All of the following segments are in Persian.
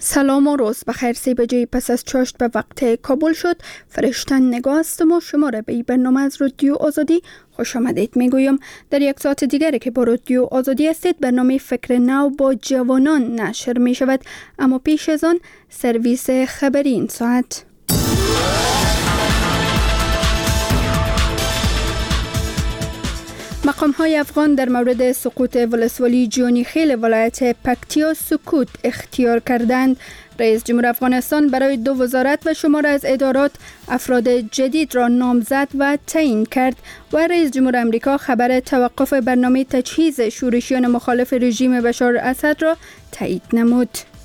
سلام و روز بخیر. 3 بجه پس از چاشت به وقت کابل شد. فرشتن نگاه هستم و شما را به برنامه از رادیو آزادی خوش آمدید میگویم. در یک ساعت دیگری که با رادیو آزادی هستید، برنامه فکر نو با جوانان نشر می شود، اما پیش از آن سرویس خبری این ساعت. مقام‌های افغان در مورد سقوط ولسوالی جانی خیل ولایت پکتیا سکوت اختیار کردند. رئیس جمهور افغانستان برای 2 وزارت و شمار از ادارات افراد جدید را نامزد و تعیین کرد و رئیس جمهور امریکا خبر توقف برنامه تجهیز شورشیان مخالف رژیم بشار اسد را تایید نمود.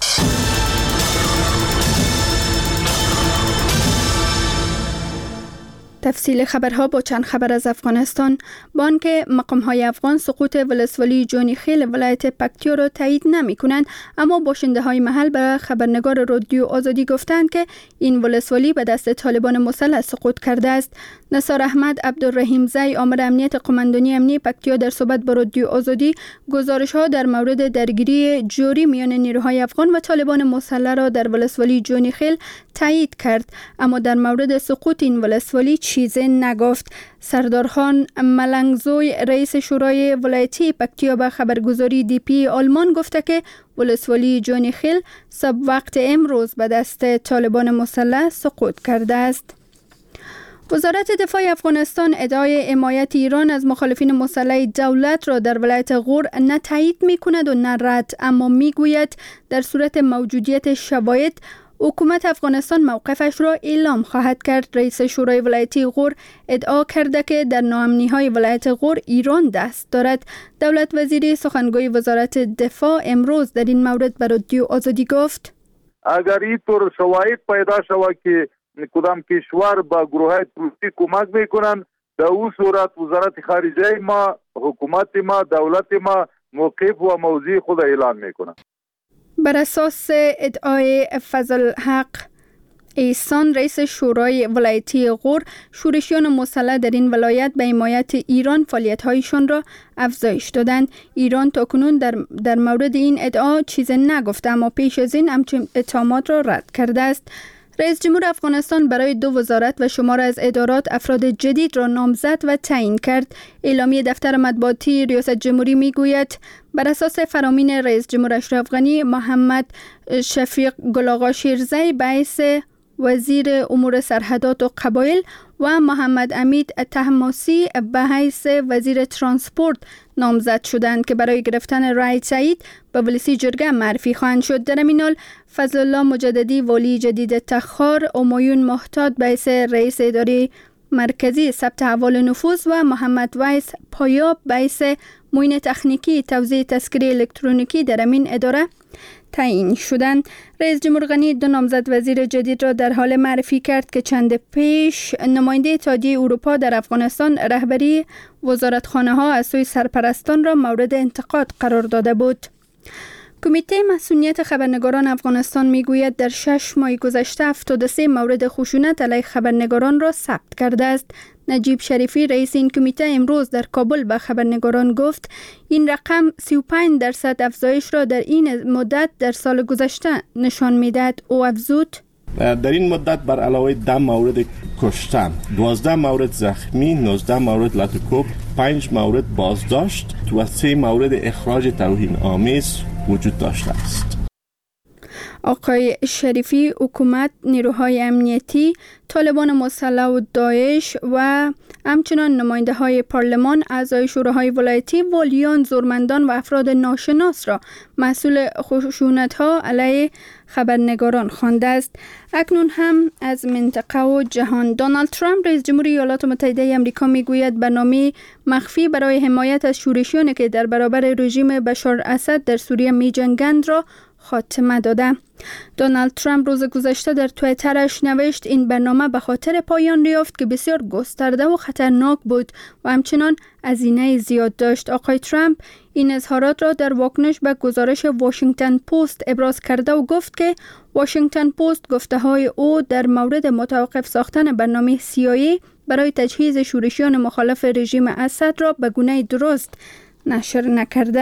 تفصیل خبرها با چند خبر از افغانستان. بانک مقام‌های افغان سقوط ولسوالی جانی خیل ولایت پکتیا را تایید نمی کنند، اما باشنده‌های محل به خبرنگار رادیو آزادی گفتند که این ولسوالی به دست طالبان مسلح سقوط کرده است. نثار احمد عبدالرحیم زی، آمر امنیت قماندانی امنی پکتیا، در صحبت با رادیو آزادی گزارش‌ها در مورد درگیری جاری میان نیروهای افغان و طالبان مسلح را در ولسوالی جانی خیل تایید کرد، اما در مورد سقوط این ولسوالی چیزی نگفت. سردارخان ملنگزوی، رئیس شورای ولایتی پکتیا، به خبرگزاری دی پی آلمان گفته که ولسوالی جانی خیل صبح وقت امروز به دست طالبان مسلح سقوط کرده است. وزارت دفاع افغانستان ادعای حمایت ایران از مخالفین مسلح دولت را در ولایت غور نه تایید می کند و نه رد، اما می گوید در صورت موجودیت شواهد حکومت افغانستان موقفش را اعلام خواهد کرد. رئیس شورای ولایتی غور ادعا کرده که در ناامنی‌های ولایت غور ایران دست دارد. دولت وزیری سخنگوی وزارت دفاع امروز در این مورد به رادیو آزادی گفت: اگر اینطور شواهد پیدا شود که کدام کشور با گروه‌های تروریستی کمک میکنند، در اون صورت وزارت خارجه ما، حکومت ما، دولت ما موقف و موضع خود اعلان میکنند. بر اساس ادعای فضل حق ایسان، رئیس شورای ولایتی غور، شورشیان مسلح در این ولایت به حمایت ایران فعالیت‌هایشان را افزایش دادند. ایران تاکنون در مورد این ادعا چیزی نگفته، اما پیش از این همچنین اتهامات را رد کرده است. رئیس جمهور افغانستان برای 2 وزارت و شمار از ادارات افراد جدید را نامزد و تعیین کرد. اعلامیه دفتر مطبوعاتی ریاست جمهوری میگوید بر اساس فرامین رئیس جمهور اشرف غنی، محمد شفیق گل آقا شیرزی به حیث وزیر امور سرحدات و قبایل و محمد امید طهماسبی به حیث وزیر ترانسپورت نامزد شدند که برای گرفتن رای تایید به ولسی جرگه معرفی خواهند شد. در این حال فضل الله مجددی والی جدید تخار، همایون محتاط به حیث رئیس اداره مرکزی ثبت احوال نفوذ و محمد ویس پایاب به حیث معین تکنیکی توزیع تذکره الکترونیکی در این اداره تعیین شدند. رئیس جمهور غنی 2 نامزد وزیر جدید را در حال معرفی کرد که چند پیش نماینده اتحادیه اروپا در افغانستان رهبری وزارتخانه‌ها از سوی سرپرستان را مورد انتقاد قرار داده بود. کمیته مسئولیت خبرنگاران افغانستان میگوید در 6 ماه گذشته 73 مورد خشونت علیه خبرنگاران را ثبت کرده است. نجیب شریفی، رئیس این کمیته، امروز در کابل به خبرنگاران گفت این رقم 35% افزایش را در این مدت در سال گذشته نشان میدهد. او افزود: در این مدت بر علاوه 10 مورد کشته، 12 مورد زخمی، 19 مورد لطکوب، 5 مورد بازداشت و 3 مورد اخراج توهین آمیز وجود داشته است. آقای شریفی، حکومت، نیروهای امنیتی، طالبان مسلح و داعش و همچنان نماینده های پارلمان، اعضای شوراهای ولایتی، والیان، زورمندان و افراد ناشناس را مسئول خشونت ها علیه خبرنگاران خوانده است. اکنون هم از منطقه و جهان. دونالد ترامپ، رئیس جمهور ایالات متحده آمریکا، میگوید برنامه مخفی برای حمایت از شورشیانی که در برابر رژیم بشار اسد در سوریه می‌جنگند را خاتمه داده. دونالد ترامپ روز گذشته در توییترش نوشت این برنامه به خاطر پایان یافت که بسیار گسترده و خطرناک بود و همچنان هزینه زیاد داشت. آقای ترامپ این اظهارات را در واکنش به گزارش واشنگتن پست ابراز کرده و گفت که واشنگتن پست گفته‌های او در مورد متوقف ساختن برنامه CIA برای تجهیز شورشیان مخالف رژیم اسد را به گونه درست نشر نکرده.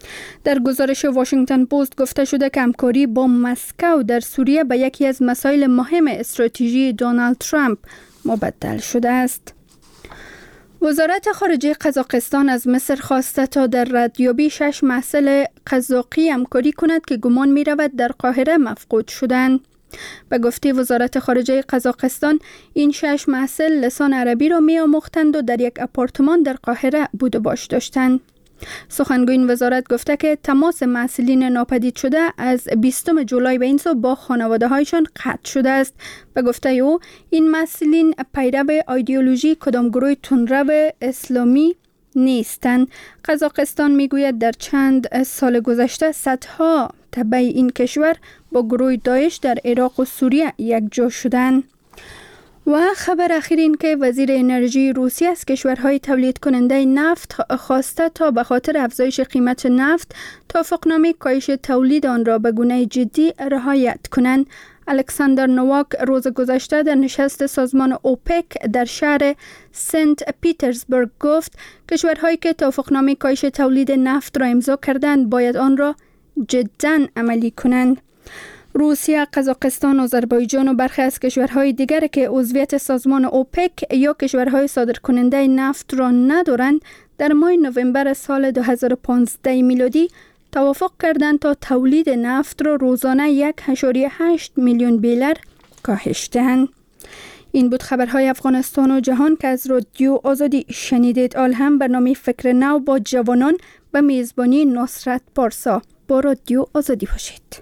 در گزارش واشنگتن پست گفته شده که همکاری با مسکو در سوریه به یکی از مسائل مهم استراتژی دونالد ترامپ مبدل شده است. وزارت خارجه قزاقستان از مصر خواسته تا در ردیابی 6 محصل قزاقی همکاری کند که گمان می رود در قاهره مفقود شدند. به گفته وزارت خارجه قزاقستان، این 6 محصل لسان عربی را می آموختند و در یک آپارتمان در قاهره بود و باش داشتند. سخنگوی این وزارت گفته که تماس محصلین ناپدید شده از 20 جولای به این سو با خانواده هایشان قطع شده است. به گفته او، این محصلین پیرو ایدئولوژی کدام گروه تندرو اسلامی نیستند. قزاقستان میگوید در چند سال گذشته صدها تبع این کشور با گروه داعش در عراق و سوریه یکجا شدند. و خبر اخیر این که وزیر انرژی روسیه از کشورهای تولید کننده نفت خواسته تا به خاطر افزایش قیمت نفت توافقنامه کاهش تولید آن را به گونه جدی رعایت کنند. الکساندر نوواک روز گذشته در نشست سازمان اوپک در شهر سنت پیترزبورگ گفت کشورهایی که توافقنامه کاهش تولید نفت را امضا کردند باید آن را جداً عملی کنند. روسیه، قزاقستان، آذربایجان و برخی از کشورهای دیگر که عضویت سازمان اوپک یا کشورهای صادرکننده نفت را ندارند در ماه نوامبر سال 2015 میلادی توافق کردند تا تولید نفت را روزانه 1.8 میلیون بیلر کاهش دهند. این بود خبرهای افغانستان و جهان که از رادیو آزادی شنیدید. آل هم برنامه فکر نو با جوانان به میزبانی نصرت پارسا. با رادیو آزادی باشید.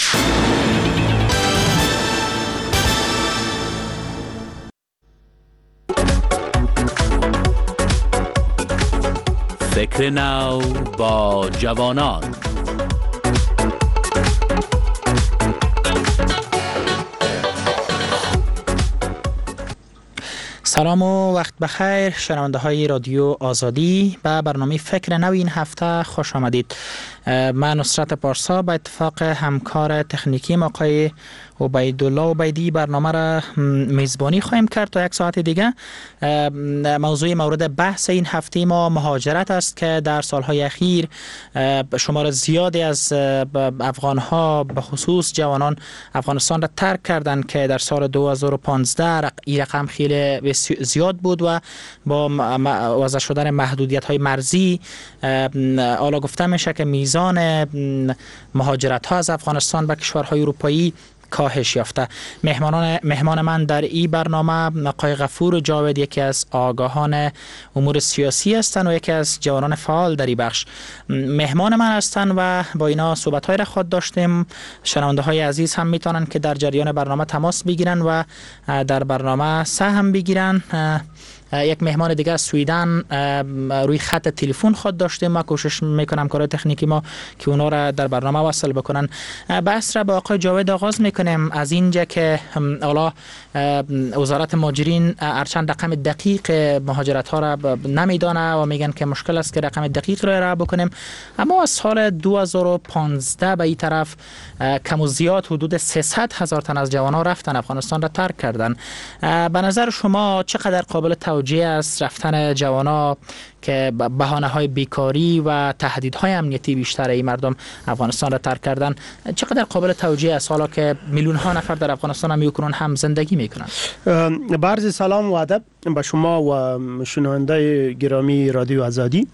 فکر نو با جوانان. سلام و وقت بخیر شنونده های رادیو آزادی. به برنامه فکر نو این هفته خوش آمدید. من نصرت پارسا به اتفاق همکار تکنیکی آقای عبیدالله عبیدی برنامه را میزبانی خواهیم کرد تا 1 ساعت دیگه. موضوع مورد بحث این هفته ما مهاجرت است که در سالهای اخیر شمار زیادی از افغانها به خصوص جوانان افغانستان را ترک کردند که در سال 2015 این رقم خیلی زیاد بود و با وضع شدن محدودیت های مرزی حالا گفته میشه که میزان مهاجرت ها از افغانستان به کشورهای اروپایی کاهش یافته. مهمان من در این برنامه آقای غفور جاوید، یکی از آگاهان امور سیاسی هستند و یکی از جوانان فعال در این بخش مهمان من هستند و با اینا صحبت‌های را خود داشتیم. شنونده‌های عزیز هم میتونن که در جریان برنامه تماس بگیرن و در برنامه سهم بگیرن. یک مهمان دیگه از سویدن روی خط تلفن خود داشتیم. ما کوشش میکنم کار تکنیکی ما که اونا را در برنامه وصل بکنن. بحث را با آقای جاوید آغاز میکنیم از اینجا که حالا وزارت مهاجرین هرچند رقم دقیق مهاجرت ها را نمیدانه و میگن که مشکل است که رقم دقیق را ارائه بکنیم، اما از سال 2015 به این طرف کم و زیاد حدود 300,000 تن از جوانان رفتن افغانستان را ترک کردن. به نظر شما چقدر قابل توجیه است رفتن جوانا که بهانه‌های بیکاری و تهدیدهای امنیتی بیشتر این مردم افغانستان را ترک کردن چقدر قابل توجیه است، حالا که میلیون ها نفر در افغانستان هم زندگی میکنن؟ عرض سلام و ادب به شما و شنونده گرامی رادیو آزادی.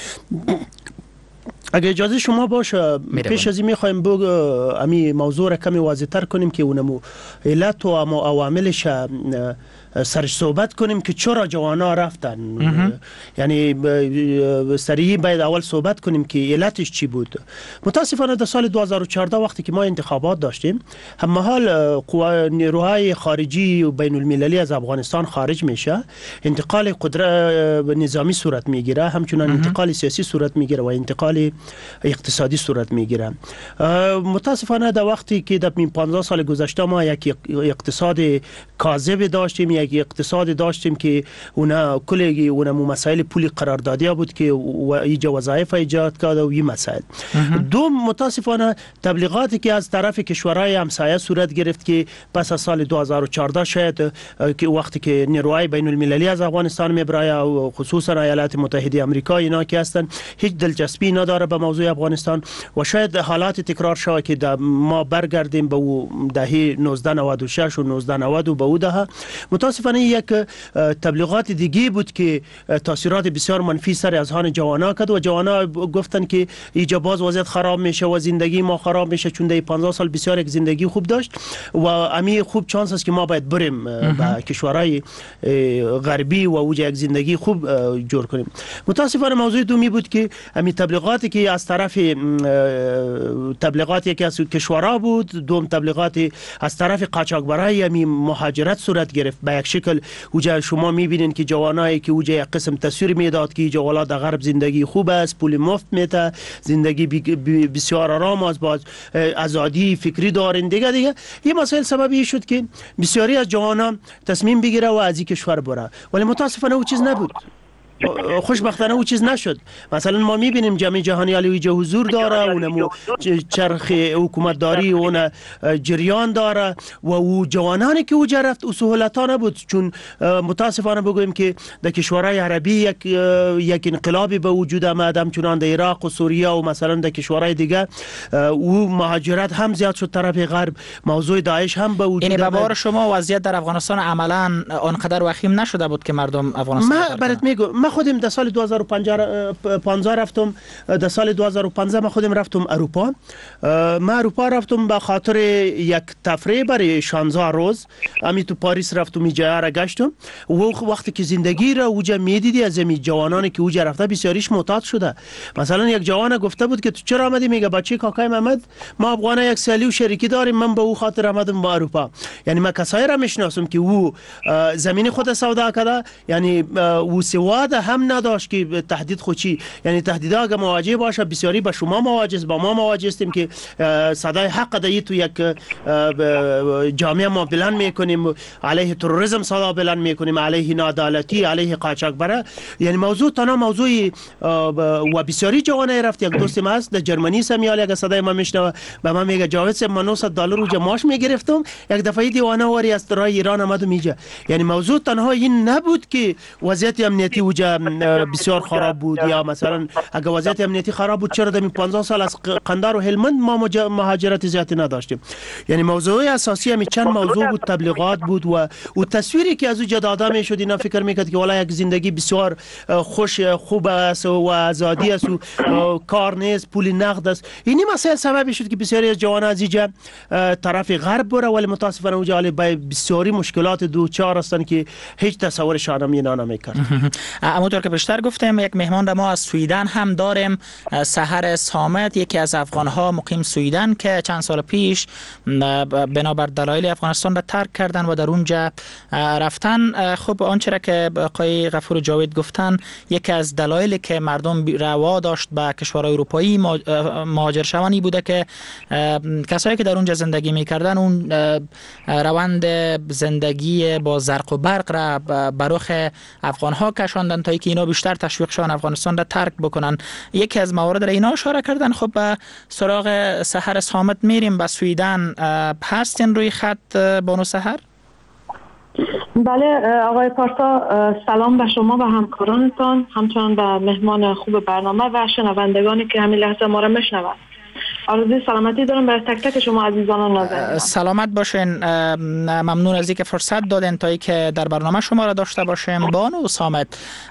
اگه اجازه شما باشه پیش از این میخوایم امی موضوع را کمی واضح تر کنیم که اونمو علت و عواملش سرش صحبت کنیم که چرا جوانا رفتن. یعنی سریعی باید اول صحبت کنیم که علتش چی بود. متاسفانه در سال 2014 وقتی که ما انتخابات داشتیم، همحال نیروهای خارجی و بین المللی از افغانستان خارج میشه، انتقال قدرت نظامی صورت میگیره، همچنان انتقال سیاسی صورت میگیره و انتقال اقتصادی صورت میگیره. متاسفانه در وقتی که در 15 سال گذشته ما یک اقتصاد کاذب داشتیم، یک اقتصاد داشتیم که اونا کلی اونا مسائل پولی قراردادی بود که ایجا وظایف ایجاد کرده و این مسائل. دو، متاسفانه تبلیغاتی که از طرف کشورهای همسایه صورت گرفت که پس از سال 2014 شاید که وقتی که نیروهای بین المللی از افغانستان میبرای و خصوصا ایالات متحده آمریکا اینا که هستن هیچ دلچسپی نداره به موضوع افغانستان و شاید حالات تکرار شود که ما برگردیم به دهه 1996 و 1990 و به او دهه. متاسفانه یک تبلیغات دیگه بود که تاثیرات بسیار منفی سر اذهان جوانا کرد و جوانا گفتن که اینجا باز وضعیت خراب میشه و زندگی ما خراب میشه، چون در 50 سال بسیار یک زندگی خوب داشت و امی خوب چانس است که ما باید بریم به کشورهای غربی و اوج یک زندگی خوب جور کنیم. متاسفانه موضوع دومی بود که امی تبلیغاتی که از طرف تبلیغاتی که از کشورها بود، دوم تبلیغاتی از طرف قاچاقبرای امی مهاجرت صورت گرفت. به یک شکل اوجا شما میبینین که جوانایی که اوجا یک قسم تصویر میداد که جوالا در غرب زندگی خوب است، پول مفت میته، زندگی بسیار آرام است، باز آزادی فکری دارین دیگه. این مسائل سببی شد که بسیاری از جوانان تصمیم بگیره و از این کشور بره، ولی متاسفانه او چیز نبود. خوشبختانه او چیز نشد. مثلا ما میبینیم جامعه جهانی علیه حضور داره، اونمو چرخ حکومت داری اون جریان داره و او جوانانی که اوجا رفت او سهولتا نبود، چون متاسفانه بگویم که در کشورهای عربی یک انقلابی به وجود آمد، همچنان در عراق و سوریه و مثلا در کشورهای دیگه او مهاجرت هم زیاد شد طرف غرب، موضوع داعش هم به وجود آمد. این بابار شما وضعیت در افغانستان عملا آنقدر وخیم نشده بود که مردم افغانستان ما برات میگم. خودم در سال 2015 رفتم، در سال 2015 ما خودم رفتم اروپا. ما اروپا رفتم به خاطر یک تفریح برای 16 روز. امی تو پاریس رفتم، اینجا را گشتم و وقتی که زندگی را اوجا میدیدی از می جوانانی که اوجا رفته بسیاریش معتاد شده. مثلا یک جوان گفته بود که تو چرا آمدی؟ میگه بچه کاکای محمد ما افغان یک سالی و شریکی داریم، من به او خاطر آمدم به اروپا. یعنی ما کسایی را میشناسم که او زمین خود سودا کرده، یعنی او سواد هم نداشت که تهدید خودی، یعنی تهدیدها اگه مواجه باشه بسیاری به شما مواجه است، با ما مواجه هستیم که صدای حق دایی تو یک جامعه ما بلند میکنیم، علیه تروریسم صدا بلند میکنیم، علیه ناعدالتی، علیه قاچاقبرا. یعنی موضوع تنها موضوع و بسیاری جوانای رفت. یک دوست ما است در جرمنی سمیال اگه صدای ما میشنوه به من میگه جاوید صاحب من $900 رو ماش میگرفتم، یک دفعه دیوانه واری از راه ایران آمد و میگه. یعنی موضوع تنها این نبود که وضعیت امنیتی وجا بسیار خراب بود، یا مثلا اگه وضعیت امنیتی خراب بود چرا در 50 سال از قندهار و هلمند ما مهاجرت زیادی نداشتیم. یعنی موضوع اساسی همین چند موضوع بود، تبلیغات بود و تصویری که از او داده میشد. اینا فکر میکرد که والا یک زندگی بسیار خوب است و آزادی است و کار نیست، پول نقد است. اینی مسائل سبب شد که بسیاری از جوانان از اینجا طرف غرب بره، ولی متاسفانه اونجا بسیاری مشکلات دوچار هستند که هیچ تصورشان نمیکرد. همونطور که بیشتر گفتیم یک مهمان را ما از سویدن هم داریم، سحر صامت، یکی از افغانها مقیم سویدن که چند سال پیش بنابر دلایل افغانستان را ترک کردن و در اونجا رفتن. خب آنچه را که آقای غفور جاوید گفتن، یکی از دلایلی که مردم روا داشت به کشورهای اروپایی مهاجر شوانی بوده که کسایی که در اونجا زندگی میکردن اون روند زندگی با زرق و برق را بر رخ افغانها کشاندن تا اینکه اینا بیشتر تشویق شدن افغانستان را ترک بکنن. یکی از موارد را اینا اشاره کردن. خب به سراغ سحر صامت میریم. به سویدن هستین روی خط بانو سحر؟ بله آقای پارسا، سلام به شما و همکارانتان، همچنان به مهمان خوب برنامه و شنوندگانی که همین لحظه ما را میشنوند. آرزوی سلامتی دارم برای تک تک شما عزیزان و نازنینان. سلامت باشین. ممنون از اینکه فرصت دادین تا اینکه در برنامه شما را داشته باشیم. بانو صامت،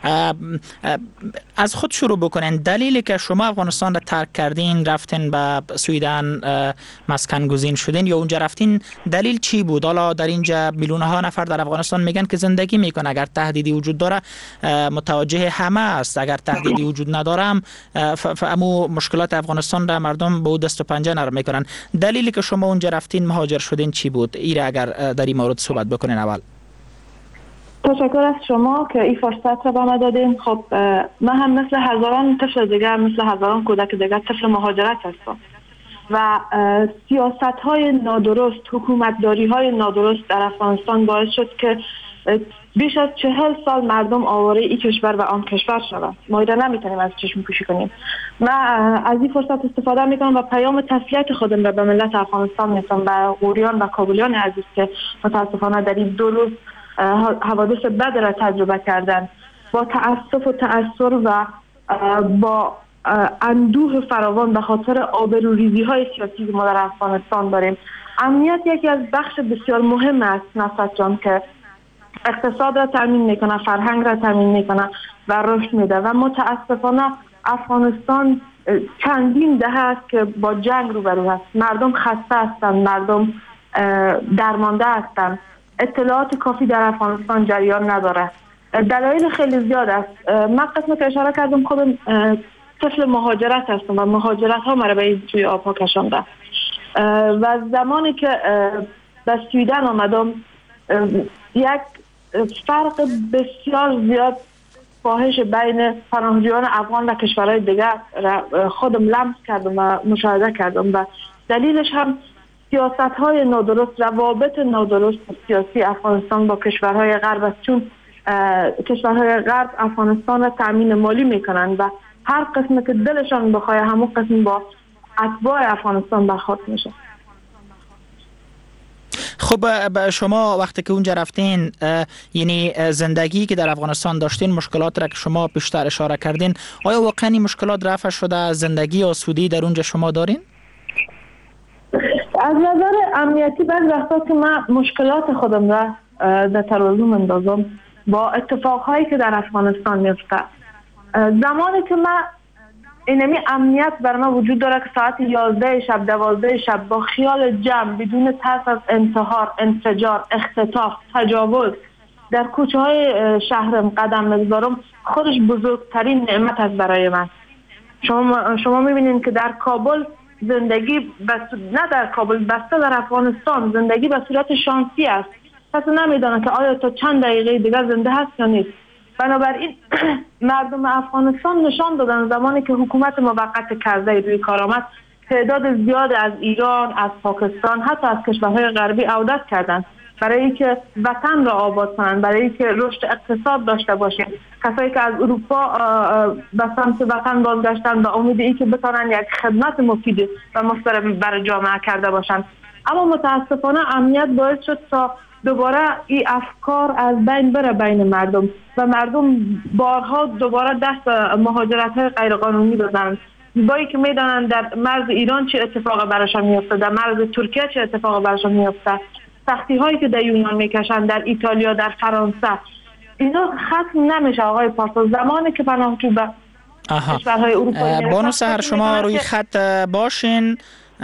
از خود شروع بکنین. دلیلی که شما افغانستان را ترک کردین، رفتین به سویدن مسکن گزین شدین یا اونجا رفتین، دلیل چی بود؟ حالا در اینجا میلیون ها نفر در افغانستان میگن که زندگی میکنه، اگر تهدیدی وجود داره متوجه همه است، اگر تهدیدی وجود نداره امو مشکلات افغانستان را مردم به دست و پنجه نرم میکنن. دلیلی که شما اونجا رفتین مهاجر شدین چی بود؟ ایره اگر در این مورد صحبت بکنین اول. تشکر از شما که این فرصت را به ما دادین. خب من هم مثل هزاران طفل دیگر، مثل هزاران کودک دیگر طفل مهاجرت هستم و سیاست‌های نادرست، حکومتداری‌های نادرست در افغانستان باعث شد که بیش از 40 سال مردم آواره این کشور و آن کشور شوند. ما اینا نمیتونیم از چشم پوشی کنیم. من از این فرصت استفاده میکنم و پیام تسلیت خودم را به ملت افغانستان میتونم، به غوریان و کابلیان عزیز که متاسفانه در این 2 روز حوادث بد را تجربه کردن. با تأسف و تأثر و با اندوه فراوان به خاطر آبروریزی های سیاسی که ما در افغانستان داریم. امنیت یکی از بخش بسیار مهم است نصرت جان که اقتصاد را تامین میکنه، فرهنگ را تامین میکنه و رشد میده و متاسفانه افغانستان چندین دهه است که با جنگ روبرو است. مردم خسته هستند، مردم درمانده هستند، اطلاعات کافی در افغانستان جریان نداره. دلایل خیلی زیاد است. من قسم که اشاره کردم خودم طفل مهاجرت هستم و مهاجرت ها مرا به توی آبها کشانده و زمانی که به سویدن آمدم یک فرق بسیار زیاد فاحش بین پناهجویان افغان و کشورهای دیگر خودم لمس کردم و مشاهده کردم و دلیلش هم سیاست های نادرست، روابط نادرست سیاسی افغانستان با کشورهای غرب است، چون کشورهای غرب افغانستان را تامین مالی میکنن و هر قسم که دلشان بخواه همون قسم با اتباع افغانستان برخورد میشه. خب شما وقتی که اونجا رفتین، یعنی زندگی که در افغانستان داشتین، مشکلات را که شما پیشتر اشاره کردین، آیا واقعا مشکلات رفع شده؟ زندگی آسودی در اونجا شما دارین؟ از نظر امنیتی بعضی وقتا که من مشکلات خودم را در ترازو مندازم با اتفاقهایی که در افغانستان میفته. زمانی که من اینمی امنیت بر ما وجود داره که ساعت 11 شب 12 شب با خیال جمع بدون ترس از انتحار، انفجار، اختطاف، تجاوز در کوچه های شهرم قدم می‌گذارم، خودش بزرگترین نعمت است برای من. شما می‌بینید که در کابل زندگی نه در کابل بسته در افغانستان زندگی به صورت شانسی است. کسی نمیدونه که آیا تا چند دقیقه دیگر زنده هست یا نیست. بنابراین مردم افغانستان نشان دادن زمانی که حکومت موقت کرده روی کار آمد، تعداد زیاد از ایران، از پاکستان، حتی از کشورهای غربی عودت کردند برای اینکه وطن را آباد کنند، برای اینکه رشد اقتصاد داشته باشیم. کسایی که از اروپا به سمت وطن بازگشتن با امید اینکه بتونن یک خدمت مفید و مستقیم برای جامعه کرده باشند. اما متاسفانه امنیت باعث شد تا دوباره این افکار از بین بره بین مردم و مردم بارها دوباره دست مهاجرت های غیرقانونی بزنند. بایی که میدانند در مرز ایران چه اتفاق براشون میفته، در مرز ترکیه چه اتفاق براشون میفته، سختی هایی که در یونان میکشند، در ایتالیا، در فرانسه، اینا ختم نمیشه آقای پاسا. زمانی که پناهجو به کشورهای اروپایی بانو سحر شما روی خط باشین،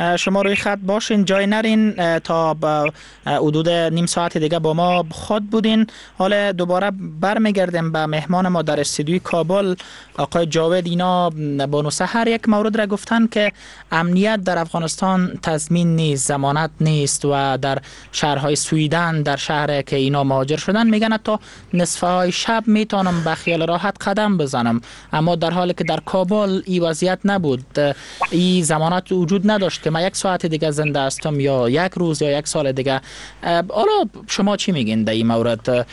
جای نرین تا حدود نیم ساعت دیگه با ما خود بودین. حالا دوباره برمیگردیم به مهمان ما در استودیوی کابل، آقای جاوید. اینا بانو سحر یک مورد را گفتن که امنیت در افغانستان تضمین نیست، ضمانت نیست و در شهرهای سویدن، در شهر که اینا مهاجر شدن، میگن تا نصف های شب میتونم به خیال راحت قدم بزنم، اما در حالی که در کابل این وضعیت نبود، این ضمانت وجود نداشت که من یک ساعت دیگه زنده هستم یا یک روز یا یک سال دیگه. حالا شما چی میگین در این مورد؟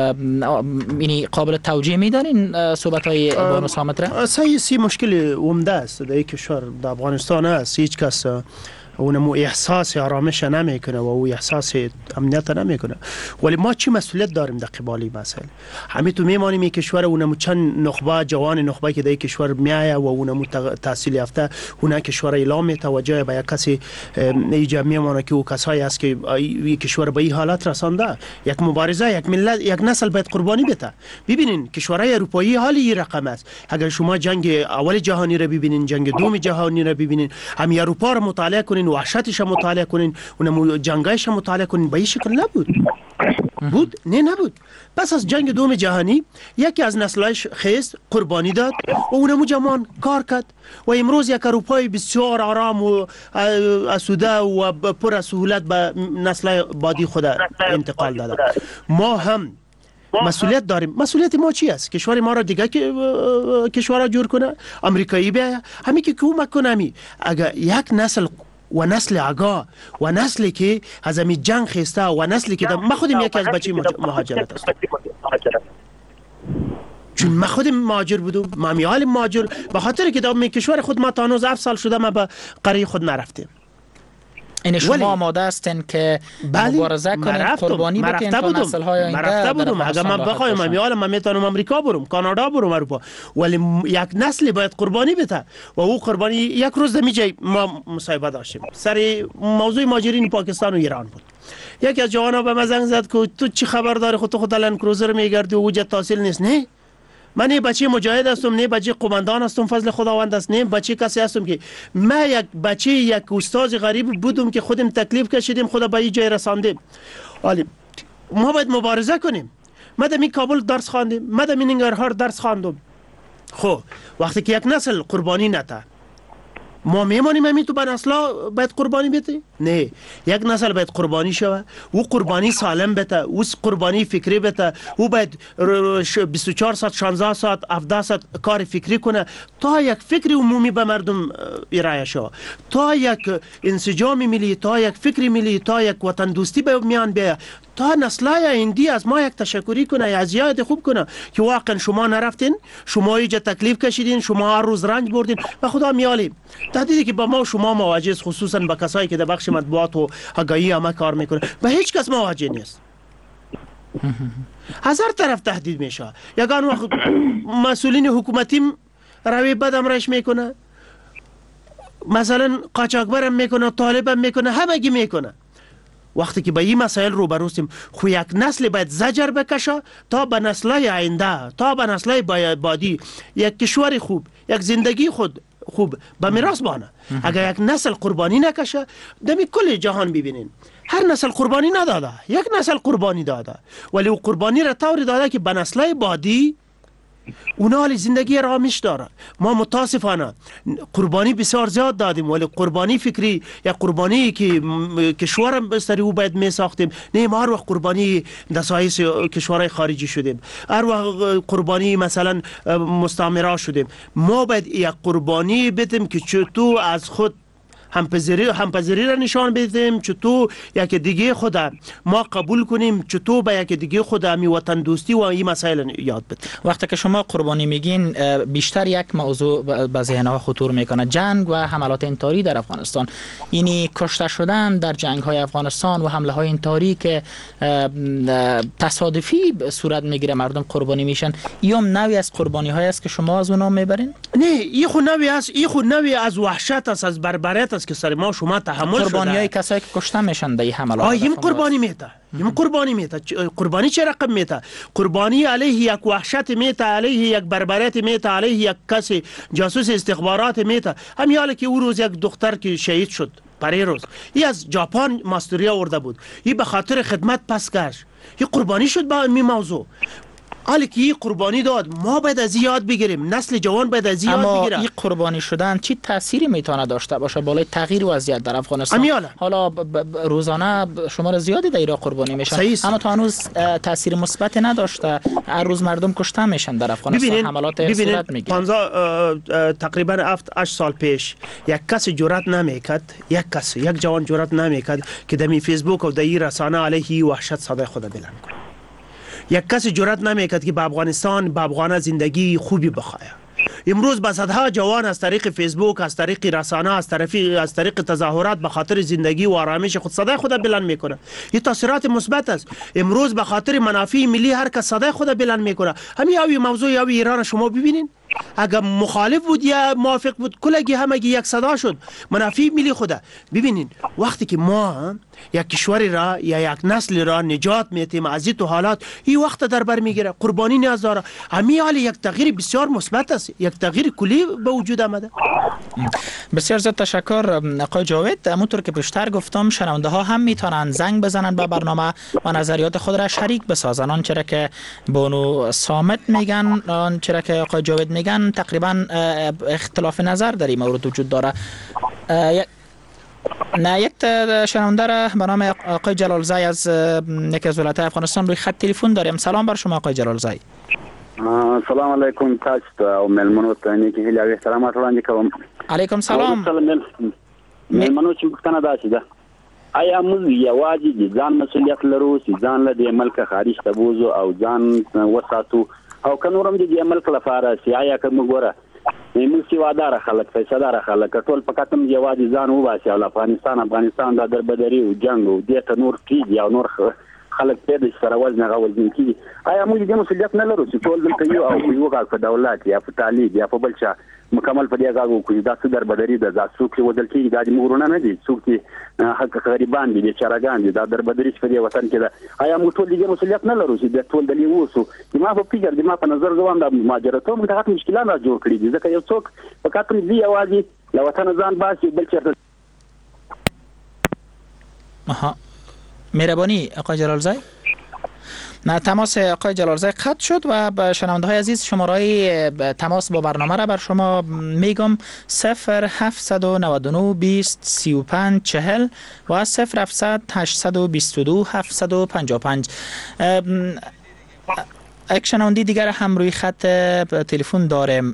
یعنی قابل توجیه میدانین صحبت های بانو صامت را؟ سی مشکل عمده است در کشور در افغانستان است. هیچ کس اونمو احساس آرامش نمیکنه و او احساس امنیت نمیکنه. ولی ما چی مسئولیت داریم در قبال مسائل؟ همین تو میمانیم این کشور، اونمو چند نخبه، جوان نخبه که در کشور میایه و اونمو تحصیل یافته، اون کشور اعلام میتوجه به یک کسی ایجا میمانه که او کسایی است که این کشور به این حالت رسانده. یک مبارزه، یک ملت، یک نسل باید قربانی بده. ببینین کشورهای اروپایی حالی این رقم است. اگر شما جنگ اول جهانی را ببینین، جنگ دوم جهانی را ببینین، هم اروپا را مطالعه کنین، وحشتش مطالعه کنین، اونم جنگایش مطالعه کنین، به این شکل نبود. نبود. پس از جنگ دوم جهانی یکی از نسلش خیست، قربانی داد و اونم جوان کار کرد و امروز یک اروپای بسیار آرام و آسوده و پر از سهولت به نسل بعدی خود انتقال داده. ما هم مسئولیت داریم. مسئولیت ما چی است؟ کشور ما را دیگه کشورها جور کنه، امریکایی بیاید همین که کمک کنه. اگر یک نسل و نسل آگاه و نسلی که از همین جنگ خسته و نسلی که من خودم یکی از بچه مهاجرت هستم، چون من خودم مهاجر بودم، من میال مهاجر به خاطر که در کشور خود ما تا 7 سال شده ما به قریه خود نرفتیم. این شما آماده هستین که مبارزه کنید، قربانی بکنید تا نسل‌های آینده؟ مرفته بودم. اگر من بخوایم من میتونم امریکا برم، کانادا برم، اروپا، ولی یک نسلی باید قربانی بده و او قربانی یک روز دمیجه. ما مصاحبه داشتیم سر موضوع مهاجرین پاکستان و ایران بود. یکی از جوانا به من زنگ زد که تو چی خبر داری، خود لند کروزر میگردی و وجه تحصیل نیست؟ نه، من نه بچه مجاهد هستم، نه بچه قماندان هستم، فضل خداوند است، نه بچه کسی هستم که من یک بچه یک استاد غریب بودم که خودم تکلیف کشیدیم، خدا به این جای رساندیم. ولی ما باید مبارزه کنیم. من در کابل درس خواندم، من در ننگرهار درس خواندم. خب وقتی که یک نسل قربانی نده، ما میمانیم همین تو به نسلا باید قربانی بده؟ نه، یک نسل باید قربانی شوه. او قربانی سالم بده، او قربانی فکری بده، او باید 24 ساعت 16 ساعت 17 ساعت کار فکری کنه تا یک فکر عمومی به مردم ارائه شود، تا یک انسجام ملی، تا یک فکر ملی، تا یک وطن دوستی به میان بیاید، تا نسلای آینده از ما یک تشکری کنه، از یاد خوب کنه که واقعا شما نرفتین، شما اینجا تکلیف کشیدین، شما هر روز رنج بردین و خدا میالی. تهدیدی که با ما و شما مواجه است، خصوصا با کسایی که در بخش مطبوعات و آگاهی همه کار میکنه، به هیچ کس مواجه نیست. هزار طرف تهدید میشه. یگان وقت مسئولین حکومتی روی بدم رش میکنه، مثلا قاچاقبرم میکنه، طالبم میکنه، همگی میکنه. وقتی که با این مسائل روبروستیم، خو یک نسل باید زجر بکشه تا به نسل‌های آینده، تا به نسل‌های بعدی یک کشور خوب، یک زندگی خوب به میراث بانه. اگر یک نسل قربانی نکشه، دمی کل جهان ببینین هر نسل قربانی نداده، یک نسل قربانی داده، ولی او قربانی را طوری داده که به نسل‌های بعدی اونا حالی زندگی آرامش داره. ما متاسفانه قربانی بسیار زیاد دادیم، ولی قربانی فکری یا قربانی که کشورم بستری او باید می ساختیم، نه ما هر وقت قربانی دسایس کشورهای خارجی شدیم، هر وقت قربانی مثلا مستعمره شدیم. ما باید یک قربانی بدیم که چطور از خود همپذیری را نشان بدیم، چطور یک دیگه خود ما قبول کنیم، چطور به یک دیگه خود همی وطن دوستی و این مسائل یاد بدیم. وقتی که شما قربانی میگین، بیشتر یک موضوع به ذهنها خطور میکنه، جنگ و حملات انتحاری در افغانستان. یعنی کشته شدن در جنگ های افغانستان و حمله های انتحاری که تصادفی صورت میگیره، مردم قربانی میشن. این نوعی از قربانی های است که شما از اونها میبرین؟ نه، این خود نوعی است، این خود نوعی از وحشت است، از بربریت است که سر ما شما تحمل شده. قربانیای کسایی که کشته میشن در این حملات. این قربانی میته، این قربانی میته. قربانی چه رقم میته؟ قربانی علیه یک وحشت میته، علیه یک بربریت میته، علیه یک کسی جاسوس استخبارات میته. همین حالی که او روز یک دختر که شهید شد پری روز، این از ژاپن ماستری آورده بود، این به خاطر خدمت پس گشت، این قربانی شد با این موضوع. حالی که این قربانی داد، ما باید از یاد بگیریم، نسل جوان باید از یاد بگیره. اما این قربانی شدن چی تأثیری میتونه داشته باشه بالای تغییر وضعیت در افغانستان؟ حالا روزانه شمار زیادی در ایران قربانی میشن، اما تا هنوز تأثیر مثبت نداشته. هر روز مردم کشته میشن در افغانستان، حملات صورت میگیره. تقریبا 7-8 سال پیش یک کس جرأت نمیکرد، یک جوان جرأت نمیکرد که در فیسبوک و در رسانه علیه وحشت صدای خود بلند کنه. یک کسی جرأت نمیکرد که به افغانستان، به افغان زندگی خوبی بخواه. امروز به صدها جوان از طریق فیسبوک، از طریق رسانه، از طریق تظاهرات به خاطر زندگی و آرامش خود صدای خود بلند میکنه. این تاثیرات مثبت است. امروز به خاطر منافع ملی هر کس صدای خود بلند میکنه. همین موضوع ایران شما ببینین، اگر مخالف بود یا موافق بود، کلگی همگی یک صدا شد. منافع ملی خود ببینین. وقتی که ما یک کشوری را یا یک نسل را نجات میتیم از این حالات، این وقت در بر میگیره، قربانی نیاز داره. همین حال یک تغییر بسیار مثبت است، یک تغییر کلی به وجود آمده. بسیار زیاد تشکر آقای جاوید. همونطور که پیشتر گفتم، شنونده ها هم میتونن زنگ بزنن به برنامه و نظریات خود را شریک بسازن. آنچه که بانو صامت میگن، آنچه که آقای جاوید میگن، تقریبا اختلاف نظر در این مورد وجود داره. یک شنونده را به نام آقای جلالزی از یکی از ولایت‌های افغانستان روی خط تلفن داریم. سلام بر شما آقای جلالزی. سلام علیکم تاسو او ملمنو ته نه کې هیله او احترامات وړاندې کوم. علیکم سلام. ملمنو چې پښتنه داسې ده، آیا موږ یوازې د ځان مسؤلیت لرو چې ځان له دې ملک خارج ته بوزو او ځان وساتو، او که نورم د دې ملک لپاره چې آیا که موږ وره موږ سیوادار خلک پیسه‌دار خلک ټول فقط هم یوازې ځان وباسي او افغانستان د دربدري او جنگ او د تنور کیږي او نور خلک پیدا سره وزن غوځي کیږي. آیا موږ د مسؤلیت نه لرو چې ټول دلته یو او یو غاړه په دولت یا په تعلیم یا په بل څه مکمل په دې غاړه کوي دا څه دربدري د څوک چې ودل کیږي د مورونه نه دي څوک چې حق غریبان دي چارهګان دي دا دربدري چې په دې وطن کې ده. آیا موږ ټول دې مسؤلیت نه لرو چې د ټول د لیوسو ما په فکر د ما په نظر ځوان د مهاجرتو موږ دغه مشکلات را جوړ کړي دي ځکه یو څوک فقط دې یوازې له وطن ځان باسي بل څه. مهربانی آقای جلالزای. نه تماس آقای جلالزای قطع شد و به شنونده های عزیز شماره تماس با برنامه را بر شما میگم 0799 20 35 40 و 0700 822 755. یک شنونده دیگر هم روی خط تلفن داریم.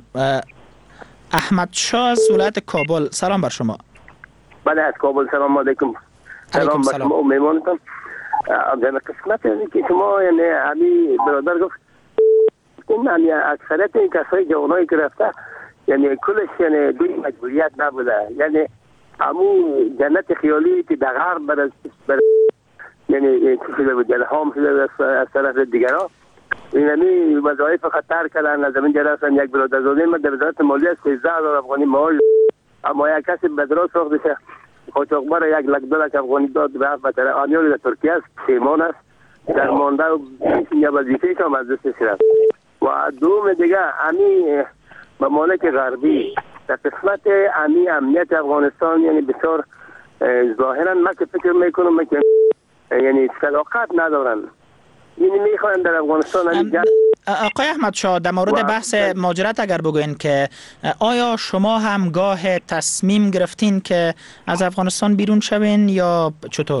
احمد شاه از ولایت کابل. سلام بر شما. بله از کابل. سلام علیکم. سلام بر شما و میمانتان. در قسمت که شما یعنی همی برادر گفت یعنی اکثریت این کسای جوانایی که رفته یعنی کلش یعنی دوی مجبوریت نبوده، یعنی همون جنت خیالی که در غرب بر یعنی چی شده بود الهام شده از طرف دیگران یعنی وظایف خطر کردن از زمین جرفتن. یک برادرزاده من در وزارت مالیه از 13000 افغانی معاش اما یک کسی بدراز ساختشه قاچاقبر 1 لک 2 لک افغانی داد به وطن آنیاری در ترکیه است، پیمان است در مانده و یا وظیفه‌اش هم از دستش رفت. و دوم دیگه امی ممالک غربی در قسمت امی امنیت افغانستان یعنی بسیار ظاهرا من که فکر میکنم که یعنی صداقت ندارن، یعنی میخوان در افغانستان آقای احمد شاه در مورد بحث مهاجرت اگر بگوین که آیا شما هم گاه تصمیم گرفتین که از افغانستان بیرون شوین یا چطور؟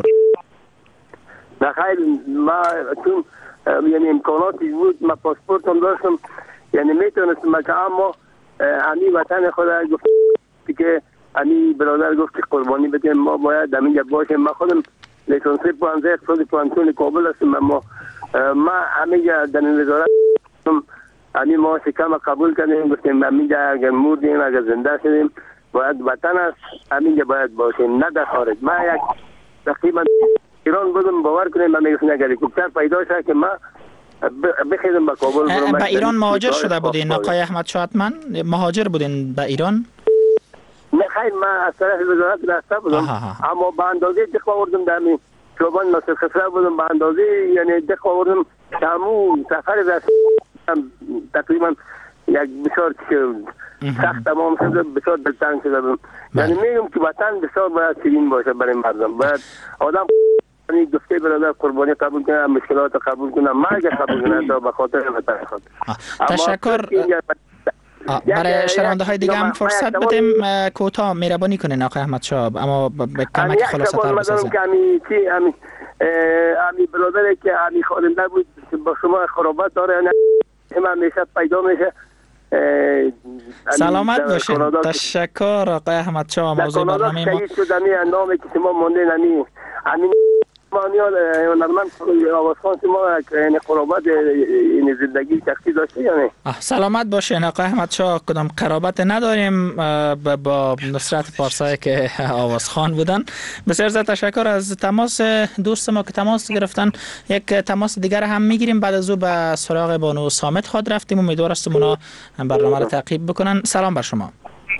نه خیلی ما چون یعنی امکاناتی بود ما پاسپورت هم داشتم یعنی میتونستم که اما امی وطن خود گفت که امی برادر گفت که قربانی بدیم ما باید در اینجا باشیم. ما خودم لیسانسی 15 اقتصاد پانتون کابل هستم اما ما همینجا در وزارت امی ما کم قبول کردیم گفتیم همینجا اگر مردیم اگر زنده شدیم باید وطن است همینجا باید باشیم نه در خارج. ما یک تقریبا ایران بودم باور کنیم من میگفتم اگر هلیکوپتر پیدا شد که ما بخیزم به کابل برم. به ایران مهاجر شده بودین آقای احمد شاه؟ حتما مهاجر بودین به ایران؟ نه خیلی من از طرف وزارت رفته بودم اما به اندازه دقیق آوردم در می چوبان ناصر خسرو بودم به اندازه یعنی دقیق آوردم تمام سفر رفتم تقریبا یک بسیار سخت تمام شده بسیار دلتنگ شده بودم. یعنی میگم که وطن بسیار باید شیرین باشه برای مردم، باید آدم گفته برادر قربانی قبول کنه مشکلات قبول کنه مرگ قبول کنه تا به خاطر وطن خود. تشکر. برای شنونده های دیگه هم فرصت بدیم کوتاه مهربانی کنین آقای احمد شاه اما به کمک خلاصه تر بسازن. امی برادری که امی خواننده بود با شما خرابت داره نه همیشه پیدا میشه. سلامت باشین. تشکر آقای احمد شاه. موضوع برنامه ما شهید شد امی نامی که شما مونده امی مانیال نرمن آوازخان شما یعنی قرابت این زندگی شخصی داشته یا نه؟ سلامت باشین آقای احمد شاه. کدام قرابت نداریم با نصرت پارسایی که آوازخان بودن. بسیار زیاد تشکر از تماس دوست ما که تماس گرفتن. یک تماس دیگر هم میگیریم بعد از او به سراغ بانو صامت خود رفتیم. امیدوار هستم اونا برنامه را تعقیب بکنن. سلام بر شما.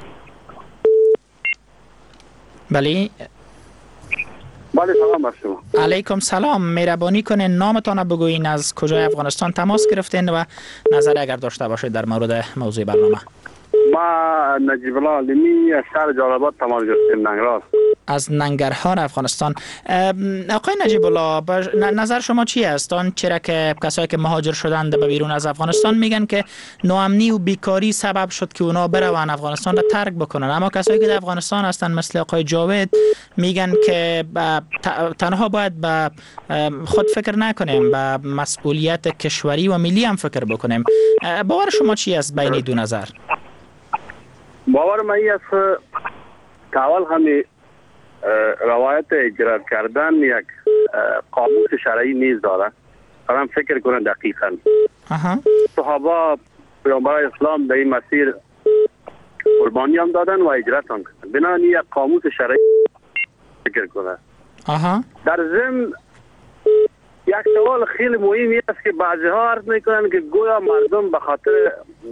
بله بله سلام بر شما. علیکم سلام. مهربانی کنین نامتان بگوین، از کجای افغانستان تماس گرفتین و نظر اگر داشته باشید در مورد موضوع برنامه. ما نجیب الله علیمی از شهر جلال‌آباد تماس گرفتیم ننگرهار. از ننگرهار افغانستان. آقای نجیب الله نظر شما چی است؟ آن چرا که کسایی که مهاجر شدند به بیرون از افغانستان میگن که ناامنی و بیکاری سبب شد که اونا بروان افغانستان را ترک بکنن، اما کسایی که در افغانستان هستند مثل آقای جاوید میگن که تنها باید به خود فکر نکنیم، به مسئولیت کشوری و ملی هم فکر بکنیم. باور شما چی است بین دو نظر؟ باور من این است که اول همین روایت اجرا کردن یک قاموس شرعی نیز داره. هم فکر کنن دقیقاً. صحابه پیامبر اسلام در این مسیر قربانی هم دادن و هجرت هم کردن. بنابراین یک قاموس شرعی فکر کنه. در ضمن یک سوال خیلی مهمی است که بعضی ها عرض میکنن که گویا مردم به خاطر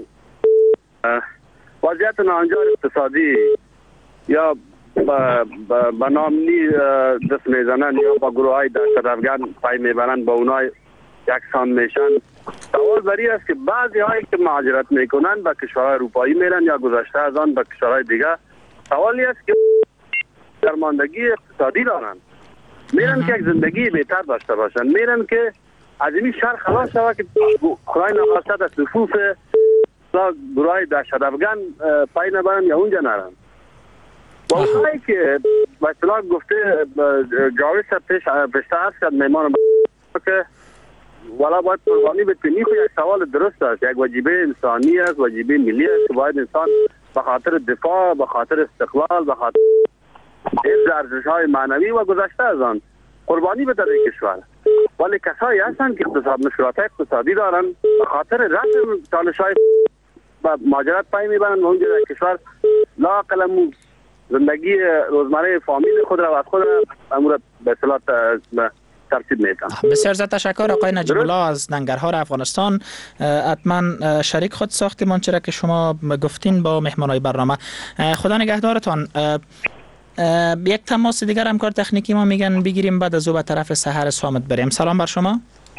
وضعیت ناهنجار اقتصادی یا به نامنی دست میزنن یا با گروه های دهشت افکن پای میبرن با اونها یکسان میشن. سوال بری است که بعضی هایی که مهاجرت میکنن به کشورهای اروپایی میرن یا گذشته از آن به کشورهای دیگه، سوالی است که درماندگی اقتصادی دارن، میرن که یک زندگی بهتر داشته باشن، میرن که از این شهر خلاص شود که خدای نخواسته در صفوف گروه های دهشت افکن پای نبرن یا اونجا نرن. با اونهایی که به اصطلاح گفته جاوید پیشتر عرض کرد میمان که والا باید قربانی بتونی، خود یک سوال درست است، یک واجبه انسانی است، واجبه ملی است که باید انسان به خاطر دفاع، به خاطر استقلال، به خاطر حفظ ارزش‌های معنوی و گذشته از آن قربانی بده در کشور. ولی کسایی هستند که مشکلات اقتصادی دارن، به خاطر رفع چالش‌های و مهاجرت پای میبرن و اونجا در کشور لا قلم زندگی روزمره فامیل خود را و از خود را امور به اصطلاح ترتیب میدن. بسیار زیاد تشکر آقای نجیب الله از ننگرهار افغانستان. حتما شریک خود ساختیم آنچه را که شما گفتین با مهمانای برنامه. خدا نگهدارتان. یک تماس دیگر همکار تکنیکی ما میگن بگیریم، بعد از او به طرف سحر صامت بریم. سلام بر شما.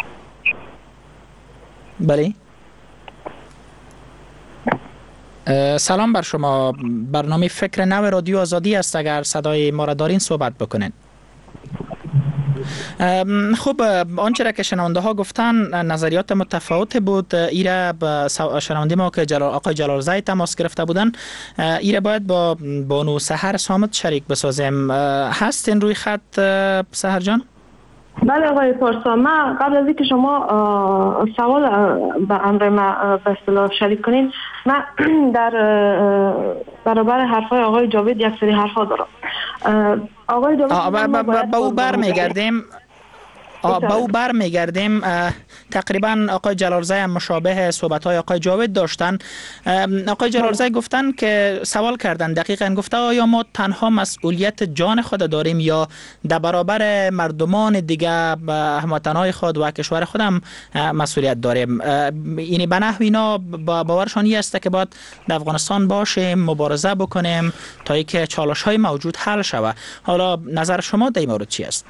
بله سلام بر شما. برنامه فکر نو رادیو آزادی است، اگر صدای ما را دارین صحبت بکنین. خب آنچه را که شنونده ها گفتن نظریات متفاوت بود. ایره با شنونده ما که آقای جلالزای تماس گرفته بودن، ایره باید با بانو سحر صامت شریک بسازیم. هستین روی خط سحر جان؟ بله آقای پارسا، من قبل از اینکه شما سوال به امر ما به اصطلاح شریک کنین، من در برابر حرفای آقای جاوید یک سری حرفا دارم. آقای جاوید با او برمیگردیم. تقریبا آقای جلالزای هم مشابه صحبت‌های آقای جاوید داشتن. آقای جلالزای گفتن که سوال کردن، دقیقاً گفته آیا ما تنها مسئولیت جان خود داریم یا در برابر مردمان دیگه هموطنهای خود و کشور خود هم مسئولیت داریم؟ یعنی به نحو اینا باورشان است که باید در افغانستان باشیم، مبارزه بکنیم تا اینکه چالش‌های موجود حل شود. حالا نظر شما در این مورد چی است؟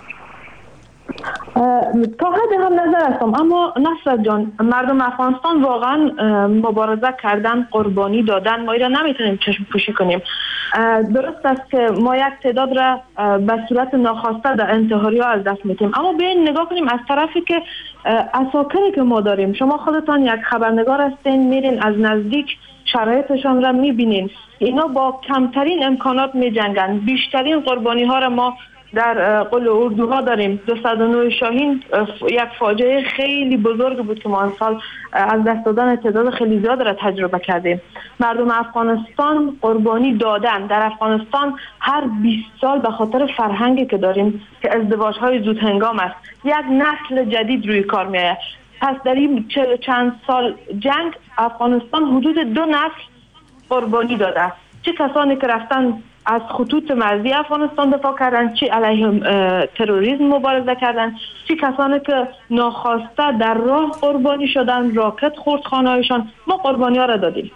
تا حد هم نظر هستم، اما نصرت جان، مردم افغانستان واقعا مبارزه کردن، قربانی دادن، ما ایران نمیتونیم چشم پوشی کنیم. درست است که ما یک تعداد را به صورت ناخواسته در انتحاری ها از دست میتیم، اما بیاین نگاه کنیم از طرفی که اساکری که ما داریم. شما خودتان یک خبرنگار هستین، میرین از نزدیک شرایطشان را میبینین. اینا با کمترین امکانات میجنگن. بیشترین قربانی ها را ما در قل اردوها داریم. 209 شاهین یک فاجعه خیلی بزرگ بود که ما امسال از دست دادن تعداد خیلی زیاد را تجربه کردیم. مردم افغانستان قربانی دادن. در افغانستان هر 20 سال به خاطر فرهنگی که داریم که ازدواج‌های زود هنگام است، یک نسل جدید روی کار میآید. پس در این چند سال جنگ افغانستان حدود 2 نسل قربانی داده. چه کسانی که رفتن از خطوط مرزی افغانستان دفاع کردن، چه علیه تروریسم مبارزه کردن، چه کسانی که ناخواسته در راه قربانی شدن، راکت خورد خانه‌هایشان. ما قربانی ها را دادیم.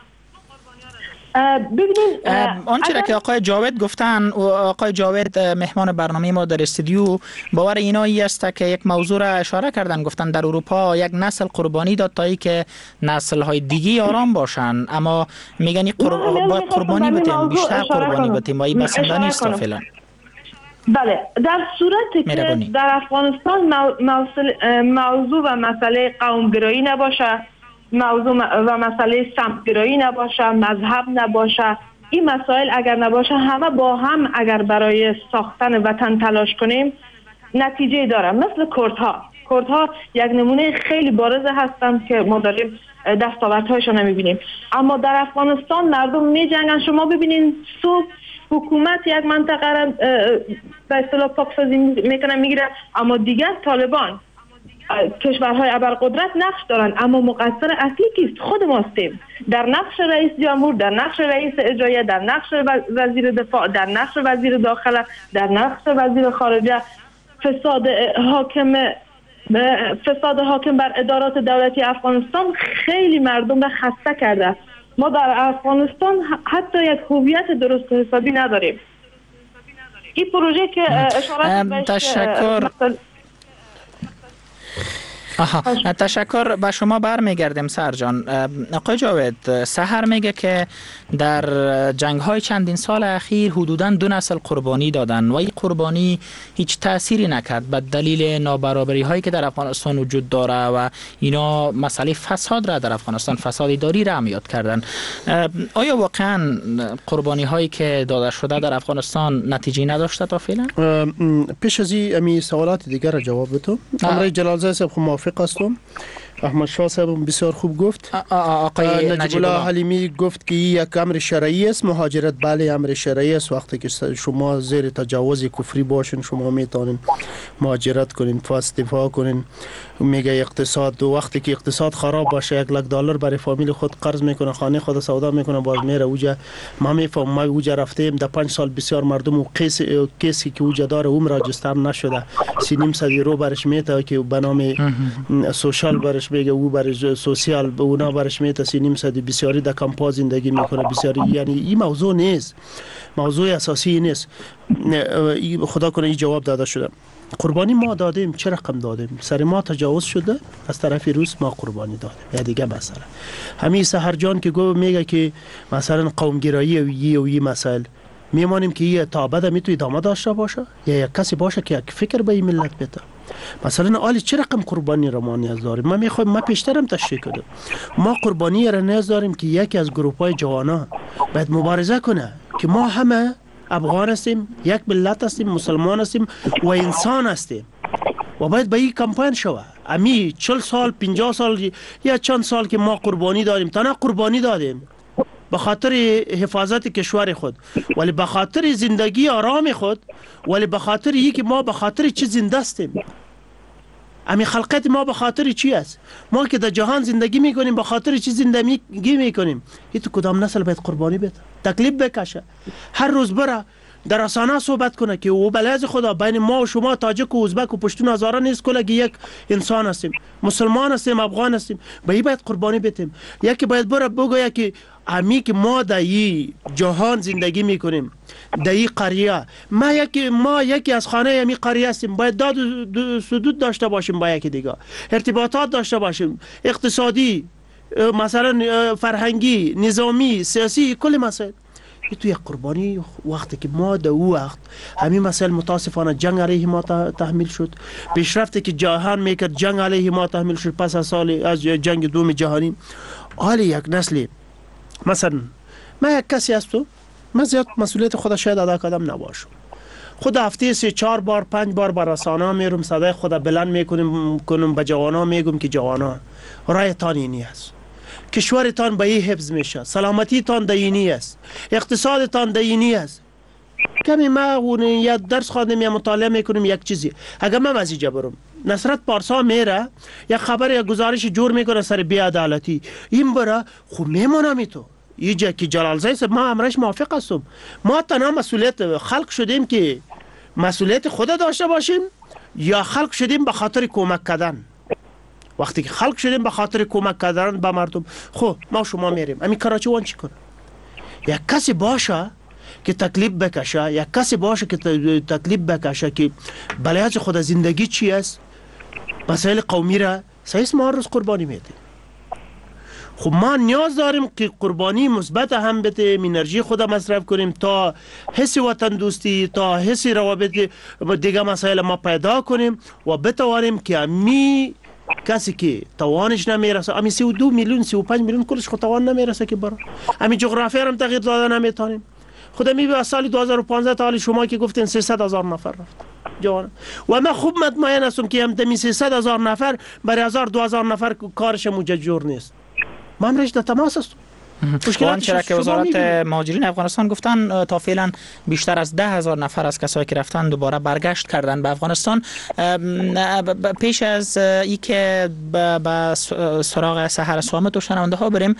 ببینید آنچه را که آقای جاوید گفتن، و آقای جاوید مهمان برنامه ما در استودیو، باور اینایی است که یک موضوع را اشاره کردن، گفتن در اروپا یک نسل قربانی داد تا ای که نسل های دیگه آرام باشن، اما میگن باید قربانی بتیم، بیشتر قربانی بتیم و این بسنده نیست فعلا. بله، در صورتی که در افغانستان موضوع و مسئله قومگرایی نباشه، موضوع و مسئله سمتگرایی نباشه، مذهب نباشه، این مسائل اگر نباشه، همه با هم اگر برای ساختن وطن تلاش کنیم نتیجه داره. مثل کردها یک نمونه خیلی بارز هستند که ما داریم دستاوردهایشون نمیبینیم، اما در افغانستان مردم میجنگن. شما ببینین صبح حکومت یک منطقه را به اصطلاح پاکسازی میکنه میگیره، اما دیگر طالبان کشورهای ابرقدرت نقش دارن، اما مقصر اصلی کیست؟ خود ماستیم. در نقش رئیس جمهور، در نقش رئیس اجرایه، در نقش وزیر دفاع، در نقش وزیر داخله، در نقش وزیر خارجه فساد حاکم بر ادارات دولتی افغانستان خیلی مردم را خسته کرده. ما در افغانستان حتی یک هویت درست حسابی نداریم. این پروژه که اشارات بهش تشکر. تشکر. به شما برمیگردیم سرجان. آقای جاوید، سحر میگه که در جنگ های چندین سال اخیر حدوداً 2 نسل قربانی دادن و این قربانی هیچ تأثیری نکرد به دلیل نابرابری هایی که در افغانستان وجود داره و اینا مسئله فساد را در افغانستان، فساد اداری را عمیاد کردن. آیا واقعاً قربانی هایی که داده شده در افغانستان نتیجه نداشته تا فعلا؟ پیش از این سوالات دیگر را جواب بدم. امروز جلالزاده صاحب موافق هستم. احمد شاه صاحب بسیار خوب گفت. آقای نجیب الله حلیمی گفت که یک امر شرعی است. مهاجرت بله امر شرعی است. وقتی که شما زیر تجاوز کفری باشین شما میتونین مهاجرت کنین، دفاع کنین. میگه اقتصاد، وقتی که اقتصاد خراب باشه $1,00,000 برای فامیل خود قرض میکنه، خانه خود سودا میکنه، باز میره اوجا. ما میفهم ما اوجا رفتیم در 5 سال بسیار مردم و کسی که اوجا داره عمر راجستر نشده 3.5 رو برش میته که به نام سوشال برش میگه، او برش سوسیال به اونا برش میته 3.5 بسیاری در کمپا زندگی میکنه بسیاری. یعنی این موضوع نیست، موضوع اساسی نیست. خدا کنه این جواب داده شده. قربانی ما دادیم، چه رقم دادیم؟ سر ما تجاوز شده از طرف روس، ما قربانی دادیم. یا دیگه مسئله همین سحر جان که میگه که مثلا قومگرایی و این مسائل میمانیم که این تا ابد میتونه ادامه داشته باشه یا یک کسی باشه که یک فکر به این ملت بده. مثلا آلی چه رقم قربانی را ما نیاز داریم؟ ما میخوایم، ما پیشترم تشریح کردم، ما قربانی را نیاز داریم که یکی از گروپ‌های جوانان باید مبارزه کنه که ما همه افغان هستیم، یک ملت هستیم، مسلمان هستیم و انسان هستیم و باید به این کمپین شوه. امی 40 سال 50 سال یا چند سال که ما قربانی دادیم، تا قربانی دادیم به خاطر حفاظت کشور خود، ولی به خاطر زندگی آرام خود، ولی به خاطر این که ما به خاطر چی زنده هستیم. امی خلقت ما به خاطر چی است؟ ما که در جهان زندگی میکنیم به خاطر چی زندگی میکنیم؟ این تو کدام نسل باید قربانی بده، تکلیف بکشه، هر روز بره در رسانه صحبت کنه که او بلعز خدا بین ما و شما تاجک و ازبک و پشتون هزاره نیست، کلگی یک انسان هستیم، مسلمان هستیم، افغان هستیم، به این باید قربانی بدیم. یکی باید بره بگه که امی که ما در این جهان زندگی میکنیم، در این قریه، ما یکی از خانه امی قریه هستیم، باید داد و سدود داشته باشیم، با یکی دیگه ارتباطات داشته باشیم، اقتصادی، مثلا فرهنگی، نظامی، سیاسی، کل مسائل. تو یک قربانی وقتی که ما در او وقت همین مسائل متاسفانه جنگ علیه ما تحمیل شد، پیشرفتی که جهان میکرد جنگ علیه ما تحمیل شد پس از سال از جنگ دوم جهانی. حالی یک نسلی، مثلا من یک کسی هستم، من زیاد مسئولیت خود شاید ادا کردم نباشم، خود هفته 3-4 بار 5 بار بر رسانه میرم، صدای خود بلند میکنم، به جوانا میگم که جوانا رایتان اینی است، کشورتان به این حفظ میشه، سلامتیتان دینی است، اقتصادتان دینی است. کمی ما یا درس خواندیم یا مطالعه میکنیم یک چیزی، اگر من از اینجا برم نصرت پارسا میره یک خبر یا گزارش جور میکنه سر بی‌عدالتی، این بره خب میمونم تو اینجا که جلالزاده صاحب ما امرش موافق هستم. ما تنها مسئولیت خلق شدیم که مسئولیت خود داشته باشیم یا خلق شدیم به خاطر کمک کردن؟ وقتی که خلق شدیم به خاطر کمک کردن به مردم، خب ما شما میریم امی کراچی وان چی کنه؟ یک کسی باشه که تکلیف بکشه، یک کسی باشه که تکلیف بکشه که بلایت خود زندگی چی است، مسائل قومی را سیس ما روز قربانی میدیم. خب ما نیاز داریم که قربانی مثبت هم بدیم، انرژی خود مصرف کنیم تا حس وطن دوستی، تا حس روابط دیگه مسائل ما پیدا کنیم و بتوانیم که امی کسی که توانش نمیرسه، امی 32 میلیون 35 میلیون کلش خود توان نمیرسه که برای امی جغرافیا هم تغییر داده نمیتونیم. خدا میبینه از سال 2015 تا حال شما که گفتین 300,000 نفر رفت جوان و من خوب مطمئن هستم که هم دمی 300,000 نفر برای 1000-2000 نفر کارش مججور نیست. من امرش در تماس هستم، آنچه که وزارت مهاجرین افغانستان گفتن تا فعلا بیشتر از 10,000 نفر از کسایی که رفتن دوباره برگشت کردن به افغانستان. پیش از اینکه به سراغ سحر صامت و شنونده ها بریم،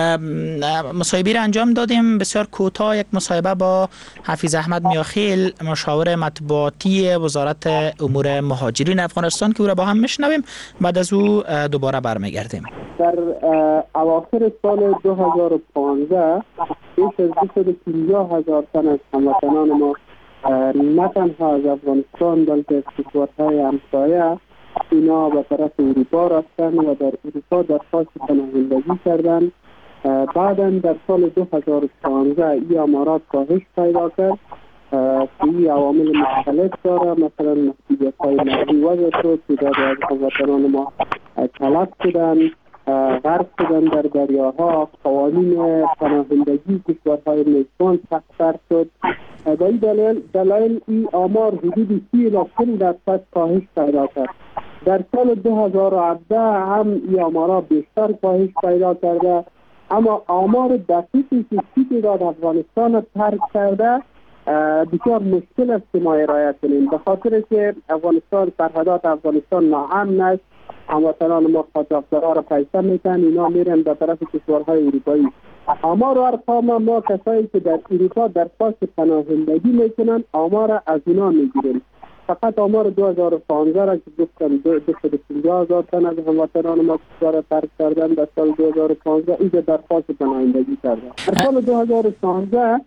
مصاحبه را انجام دادیم بسیار کوتاه، یک مصاحبه با حفیظ احمد میاخیل، مشاور مطبوعاتی وزارت امور مهاجرین افغانستان که او را با هم میشنویم. بعد از او دوباره برمیگردیم. در اواخر سال 2015 بیش از 250,000 تن از هموطنان ما نه تنها از افغانستان بلکه از کشورهای همسایه اینا به طرف اروپا رفتن و در اروپا درخواست پناهندگی کردند. بعدا در سال 2016 این امارات کاهش پیدا کرد که این عوامل مختلف داره، مثلا محدودیت‌های مالی وضع شد، تعداد از هموطنان ما تلف شدن، غرق شدن در دریاها، قوانین پناهندگی کشورهای میزبان سخت‌تر شد. به این دلیل این آمار حدود 30% کاهش پیدا کرد. در سال 2017 هم این آمارها بیشتر کاهش پیدا کرده، اما آمار دقیقی که چی تعداد افغانستان ترک کرده بسیار مشکل است که ما ارائه کنیم، به خاطر که افغانستان، سرحدات افغانستان ناامن است. هموطنان ما قاچاقچی‌ها را پیسه میکنن، اینا میرن به طرف کشورهای اروپایی. آمار و ارقام ما کسایی که در اروپا درخواست پناهندگی میکنن آمار از اینا میگیریم. فقط آمار 2015 را که گفتم 250,000 تن از هموطنان ما کشور ترک کردن در سال 2015 اینجا درخواست پناهندگی کردن. در سال 2016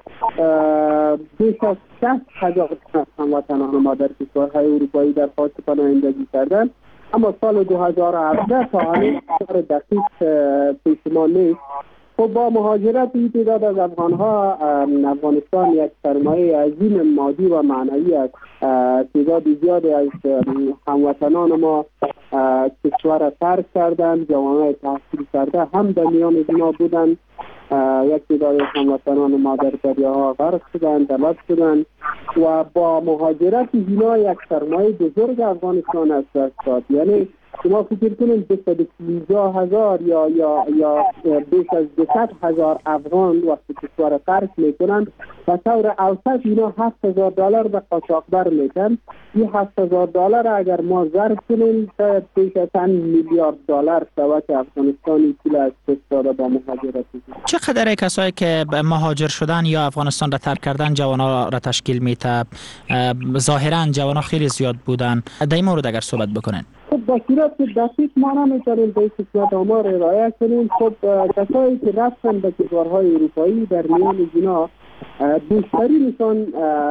بیش از 60,000 تن از هموطنان ما در کشورهای اروپایی درخواست پناهندگی کردن. اما سال 2017 تا همین کار دقیق پیش ما نیست. خب با مهاجرت این تعداد از افغانستان یک سرمایه عظیم مادی و معنوی است. تعداد زیادی از هموطنان ما کشور ترک کردند، جوانای تحصیل کرده هم در میان اینا بودند. یک تعداد هموطنان ما در دریاها غرق شدند، تلف شدند و با مهاجرت اینا یک سرمایه بزرگ افغانستان از دست داد. یعنی شما فکر کنید 250,000 یا بیش از 200,000 افغان وقتی کشور ترک میکنند و طور اوسط اینا $7,000 به قاچاقبر میکنند. این $7,000 اگر ما ضرب کنیم شاید بیش از $1 میلیارد شود که افغانستانی پول از دست داده با مهاجرت. چقدر کسایی که مهاجر شدن یا افغانستان را ترک کردن جوانا را تشکیل میده؟ ظاهرا جوانا خیلی زیاد بودن. در این مورد اگر صحبت بکنن. خب با صورت دقیق ما نمیتونیم به قسمت آمار ارائه کنیم. خب کسایی که رفتن به کشورهای اروپایی در میان اینا بیشترینشان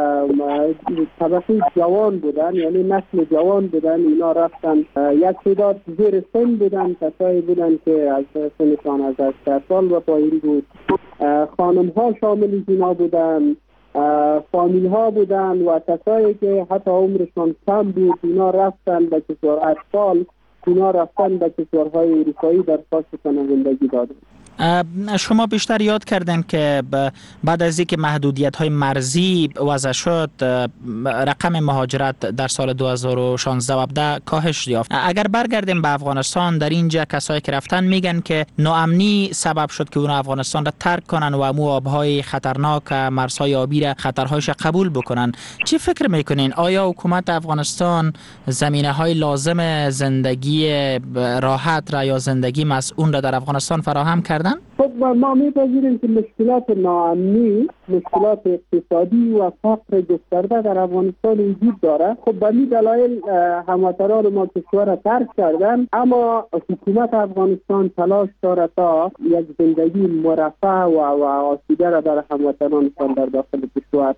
طبقه جوان بودن، یعنی نسل جوان بودن. اینا رفتن یک تعداد زیر سن بودن، کسایی بودن که از سنشان از 18 سال و پایین بود. خانم ها شامل اینا بودن، فامیل ها بودن و کسایی که حتی عمرشان کم بود اینا رفتن به کشور اطفال، اینا رفتن به کشورهای اروپایی درخواست پناهندگی دادن. شما بیشتر یاد کردن که بعد از اینکه محدودیت‌های مرزی وضع شد رقم مهاجرت در سال 2016 و 2017 کاهش یافت. اگر برگردیم به افغانستان، در اینجا کسایی که رفتن میگن که ناامنی سبب شد که اون افغانستان را ترک کنن و امو آبهای خطرناک، مرزهای آبی را خطرهایش قبول بکنن. چی فکر میکنین؟ آیا حکومت افغانستان زمینه‌های لازم زندگی راحت را یا زندگی مسئول را در افغانستان فراهم کردن؟ خب ما می‌پذیریم که مشکلات ناامنی، مشکلات اقتصادی و فقر گسترده در افغانستان وجود داره. خب به این دلایل هموطنان ما کشور ترک کردن، اما حکومت افغانستان تلاش داره تا یک زندگی مرفه و آسوده را در هموطنانشان در داخل کشور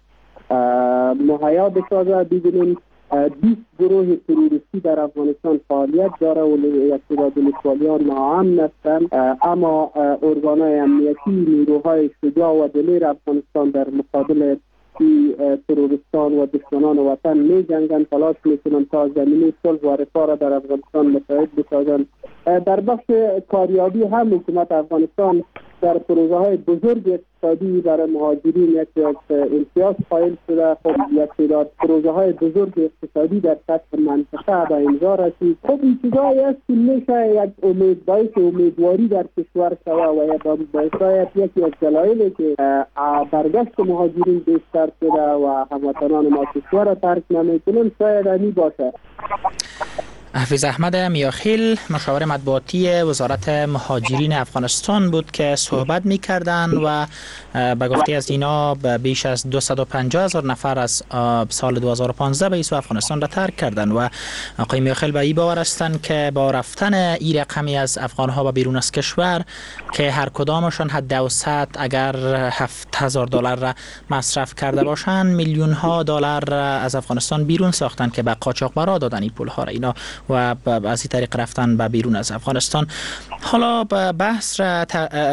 مهیا بسازه. ببینیم 20 گروه تروریستی در افغانستان فعالیت داره و یک تعداد لیسوالیان ناامن هستند، اما ارگانهای امنیتی، نیروهای شجاع و دلیر افغانستان در مقابل تروریستان و دشمنان وطن می جنگند، تلاش میکنند تا زمینه صلح و رفاه را در افغانستان مساعد بسازند. در بخش کاریابی هم حکومت افغانستان در پروژه های بزرگ اقتصادی برای مهاجرین یک امتیاز قائل شده. خب یک تعداد پروژه های بزرگ اقتصادی در سطح منطقه به امضا رسید. خب این چیزایی است که میشه یک باعث امیدواری در کشور شود و باعث یکی از دلایلی که برگشت مهاجرین بیشتر شده و هموطنان ما کشور را ترک نمیکنن شاید می باشه. حفیظ احمد میاخیل مشاور مطبوعاتی وزارت مهاجرین افغانستان بود که صحبت می‌کردند و به گفته از اینا بیش از 250,000 نفر از سال 2015 به سوی افغانستان را ترک کردند و آقای میاخیل به این باور هستند که با رفتن این رقمی از افغان‌ها به بیرون از کشور که هر کدامشان حد اوسط اگر $7,000 را مصرف کرده باشند میلیون‌ها دلار از افغانستان بیرون ساختند که به قاچاقبرا دادن این پول‌ها را اینا و از این طریق رفتن به بیرون از افغانستان. حالا بحث را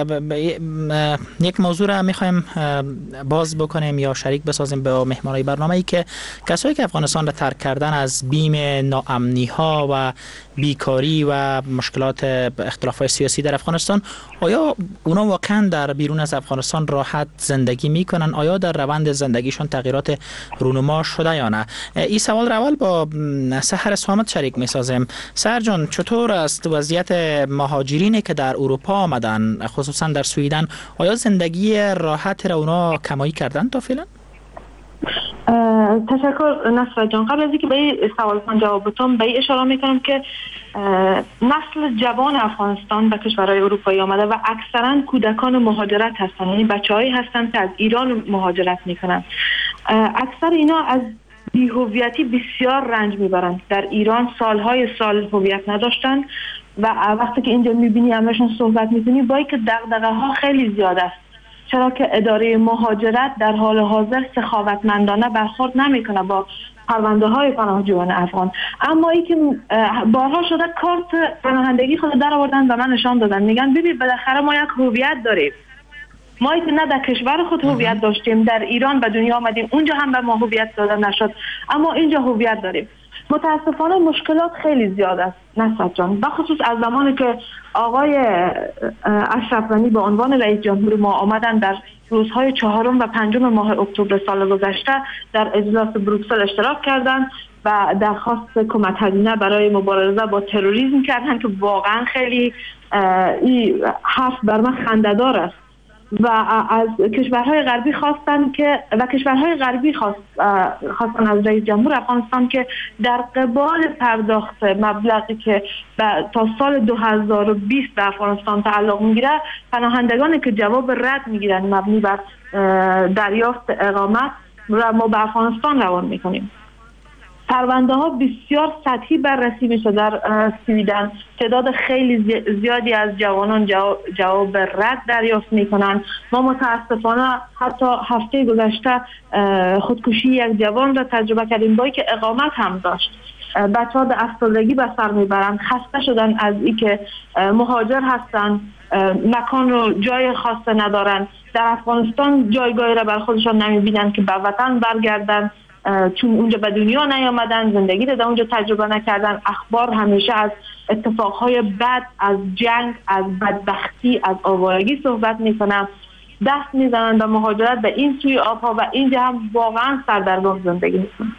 یک موضوع را میخوایم باز بکنیم یا شریک بسازیم به مهمانای برنامه‌ای که کسایی که افغانستان را ترک کردن از بیم ناامنی ها و بیکاری و مشکلات اختلافات سیاسی در افغانستان، آیا اونا واقعا در بیرون از افغانستان راحت زندگی میکنن؟ آیا در روند زندگیشان تغییرات رونما شده یا نه؟ این سوال را اول با سحر صامت شریک میسازیم. سحر جان، چطور است وضعیت مهاجرینی که در اروپا آمدن خصوصا در سویدن؟ آیا زندگی راحت را اونا کمایی کردن تا فعلا؟ تشکر نصر جان. قبل از اینکه به این سوالتان جواب بدم به این اشاره میکنم که نسل جوان افغانستان به کشورهای اروپایی آمده و اکثرا کودکان مهاجرت هستند، یعنی بچه‌هایی هستند که از ایران مهاجرت میکنن. اکثر اینا از بی‌هویتی بسیار رنج میبرند. در ایران سالهای سال هویت نداشتن و وقتی که اینجا میبینی همشون صحبت میکنی با اینکه دغدغه ها خیلی زیاد است، چرا که اداره مهاجرت در حال حاضر سخاوتمندانه برخورد نمیکنه با پرونده های پناهجویان افغان. اما ای که بارها شده کارت پناهندگی خود در آوردن و من نشان دادن، میگن ببین بالاخره ما یک هویت داریم. ما که نه در کشور خود هویت داشتیم، در ایران به دنیا آمدیم، اونجا هم به ما هویت داده نشد، اما اینجا هویت داریم. متاسفانه مشکلات خیلی زیاد است نصرت جان، بخصوص از زمانی که آقای اشرف غنی به عنوان رئیس جمهور ما آمدن در روزهای 4 و 5 ماه اکتبر سال گذشته در اجلاس بروکسل اشتراک کردند و درخواست کمک هزینه برای مبارزه با تروریسم کردند که واقعا خیلی این حرف بر من خنده‌دار است و از کشورهای غربی خواستن که خواستن از رئیس جمهور افغانستان که در قبال پرداخت مبلغی که تا سال 2020 به افغانستان تعلق میگیره، پناهندگانی که جواب رد میگیرن مبنی بر دریافت اقامت را ما به افغانستان روان میکنیم. پرونده ها بسیار سطحی بررسی میشه در سویدن. تعداد خیلی زیادی از جوانان جواب رد دریافت میکنن. ما متاسفانه حتی هفته گذشته خودکشی یک جوان را تجربه کردیم با اینکه اقامت هم داشت. بچه‌ها به افسردگی به سر میبرن، خسته شدن از اینکه مهاجر هستن، مکان و جای خاصه ندارن، در افغانستان جایگاهی را بر خودشان نمیبینن که به وطن برگردن، چون اونجا به دنیا نیامدن، زندگی رو در اونجا تجربه نکردن. اخبار همیشه از اتفاقهای بد، از جنگ، از بدبختی، از آوارگی صحبت میکنن. دست میزنن به مهاجرت به این سوی آبها و اینجا هم واقعا سردرگم زندگی میکنن.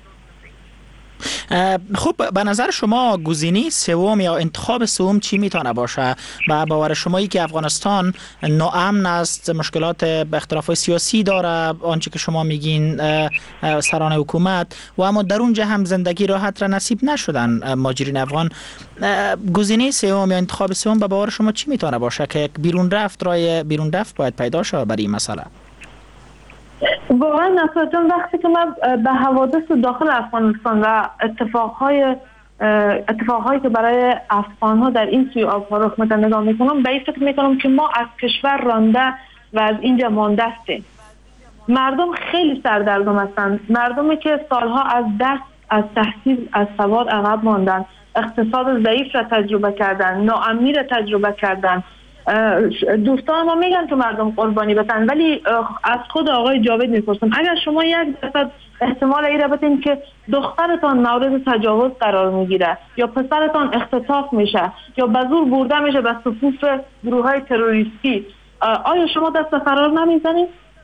خب به نظر شما گزینه سوم یا انتخاب سوم چی میتونه باشه؟ به باور شما که افغانستان ناامن است، مشکلات به اختلافات سیاسی داره، آنچه که شما میگین سران حکومت، و اما در اونجا هم زندگی راحت را نصیب نشدن مهاجرین افغان، گزینه سوم یا انتخاب سوم به باور شما چی میتونه باشه که بیرون رفت باید پیدا شه برای این مسئله؟ واقعا نصرت جان، وقتی که من به حوادث داخل افغانستان و اتفاقهایی که برای افغان‌ها در این سوی آب‌ها رخ میده نگاه میکنم، به این فکر میکنم که ما از کشور رانده و از اینجا مانده هستیم. مردم خیلی سردرگم هستند، مردمی که سالها از درس، از تحصیل، از سواد عقب ماندن، اقتصاد ضعیف را تجربه کردن، ناامنی را تجربه کردن. دوستان ما میگن که مردم قربانی بتن، ولی از خود آقای جاوید میپرسم اگر شما 1% احتمال ای را بدین که دخترتان مورد تجاوز قرار میگیره یا پسرتان اختطاف میشه یا به زور برده میشه به صفوف گروه های تروریستی آیا شما دست فرار نمیزنید؟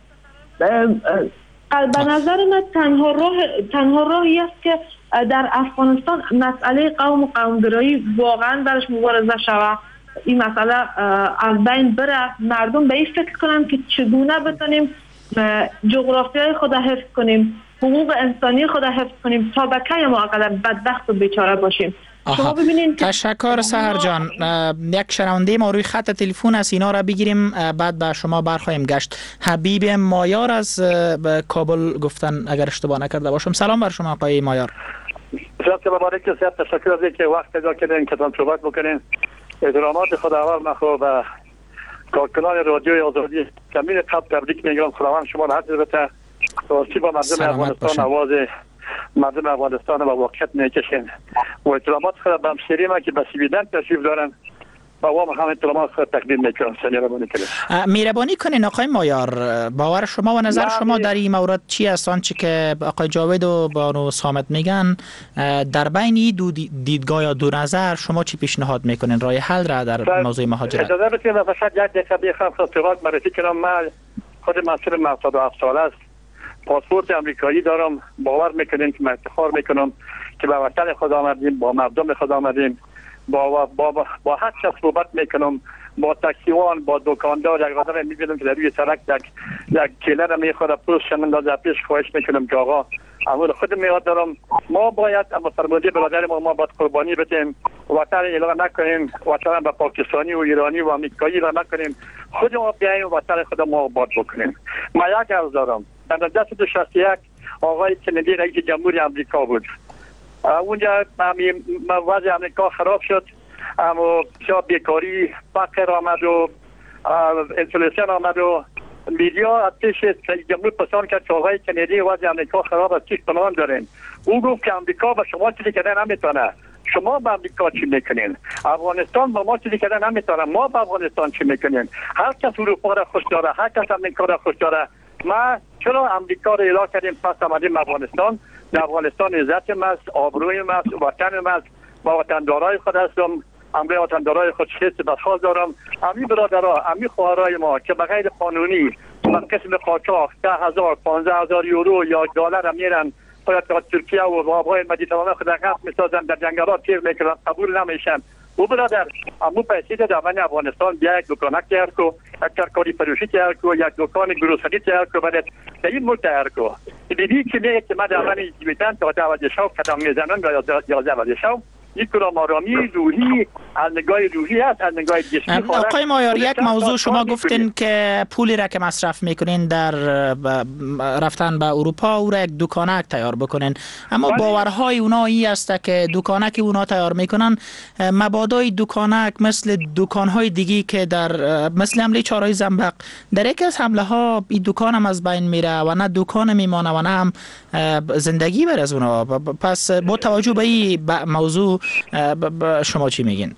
به نظر من تنها راهی است که در افغانستان مسئله قوم و قومگرایی واقعا برش مبارزه شود، این مسئله از بین بره، مردم به این فکر کنن که چگونه بتونیم جغرافیای خود حفظ کنیم، حقوق انسانی خود حفظ کنیم تا به کی ما اقدر بدبخت و بیچاره باشیم. شما ببینید تشکر سحر جان. یک شنونده ما روی خط تلفن است، اینا را بگیریم بعد به شما برخواهیم گشت. حبیب مایار از کابل گفتن اگر اشتباه نکرده باشم. سلام بر شما آقای مایار. جناب مبارک صاحب، تشکر از اینکه وقت پیدا کردین که صحبت بکنین. احترامات خداوند مخو و کارکنان رادیوی آزادی کمین قبل تبریک میگم. خداوند شما را حفظ بده. راستی با مردم افغانستان آواز مردم افغانستان و واقعیت میکشین و احترامات خود به همشیری ما که به سویدن تشریف دارن و هم احترامات خود تقدیم میکنم. مهربانی کنین آقای مایار، باور شما و نظر شما در این مورد چی است؟ آنچه که آقای جاوید و بانو صامت میگن، در بین دو دیدگاه یا دو نظر شما چی پیشنهاد میکنین راه حل را در موضوع مهاجرت؟ اجازه بدید فقط یک دقیقه بخوام صحبت معرفی کنم. من خود مسئول 77 ساله است، پاسپورت امریکایی دارم. باور میکنین که من افتخار میکنم که به وطن خود آمدیم، با مردم خود آمدیم، با هر کس صحبت میکنم، با تاکسیوان، با دکاندار. یک آدم میبینم که در روی سرک یک کیله را میخوره، پوستش میندازه، پیش خواهش میکنم که آقا اول خود میاد دارم، ما باید اما فرموده برادر ما باید قربانی بدیم، وطن اعلام نکنیم، وطن به پاکستانی و ایرانی و امریکایی را نکنیم، خود ما بیاییم وطن خود ما آباد بکنیم. ما یک عرض دارم. در 1961 آقای کندی رئیس جمهوری امریکا بود. اونجا وضع امریکا خراب شد، اما بیکاری، فقر آمد و انفلیسیون آمد و میدیا از پیش رئیس جمهور پرسان کرد که آقای کندی وضع امریکا خراب است، چی پلان دارین؟ او گفت که امریکا به شما چیزی کردن نمیتونه، شما به امریکا چی میکنین؟ افغانستان با ما چیزی کردن نمیتونه، ما به افغانستان چی میکنین؟ هر کس اروپا را خوش داره، هر کس امریکا را خوش داره. ما چرا امریکا را اعلام کردیم پس آمدیم افغانستان؟ در افغانستان عزت است، آبروی است، وطن است، با وطندارای خود هستم، امروی وطندارای خود حس بخواست دارم. امی برادرها، امی خواهرای ما که بغیر قانونی با قسم قاچاق 10,000 15,000 یورو یا دلار میرن تا ترکیه و آبهای مدیترانه خود غرق میسازن، در جنگلات تیر میکنن، قبول نمیشن. او برادر امو پیسید در افغانستان بیا یک دکانک تیار کو، یک ترکاری فروشی تیار کو، یک دکان گروسری تیار کو، بعد در این ملک تیار کو. دیدی که میگه که من در جویتن تا توجه شو کدام میزنن یا توجه شو یک کلام آرامی روحی از نگاه روحی است، از نگاه جسمی. آقای مایار، یک موضوع شما گفتین که پولی را که مصرف میکنین در رفتن به اروپا او را یک دکانک تیار بکنین، اما باورهای اونا این است که دکانک اونا تیار میکنن مبادای دکانک مثل دکانهای دیگی که در مثل حمله چهارراه زنبق در یک از حمله ها این دکان هم از بین میره و نه دکان میمانه و نه هم زندگی بر از اونا. پس با توجه به این موضوع شما چی میگین؟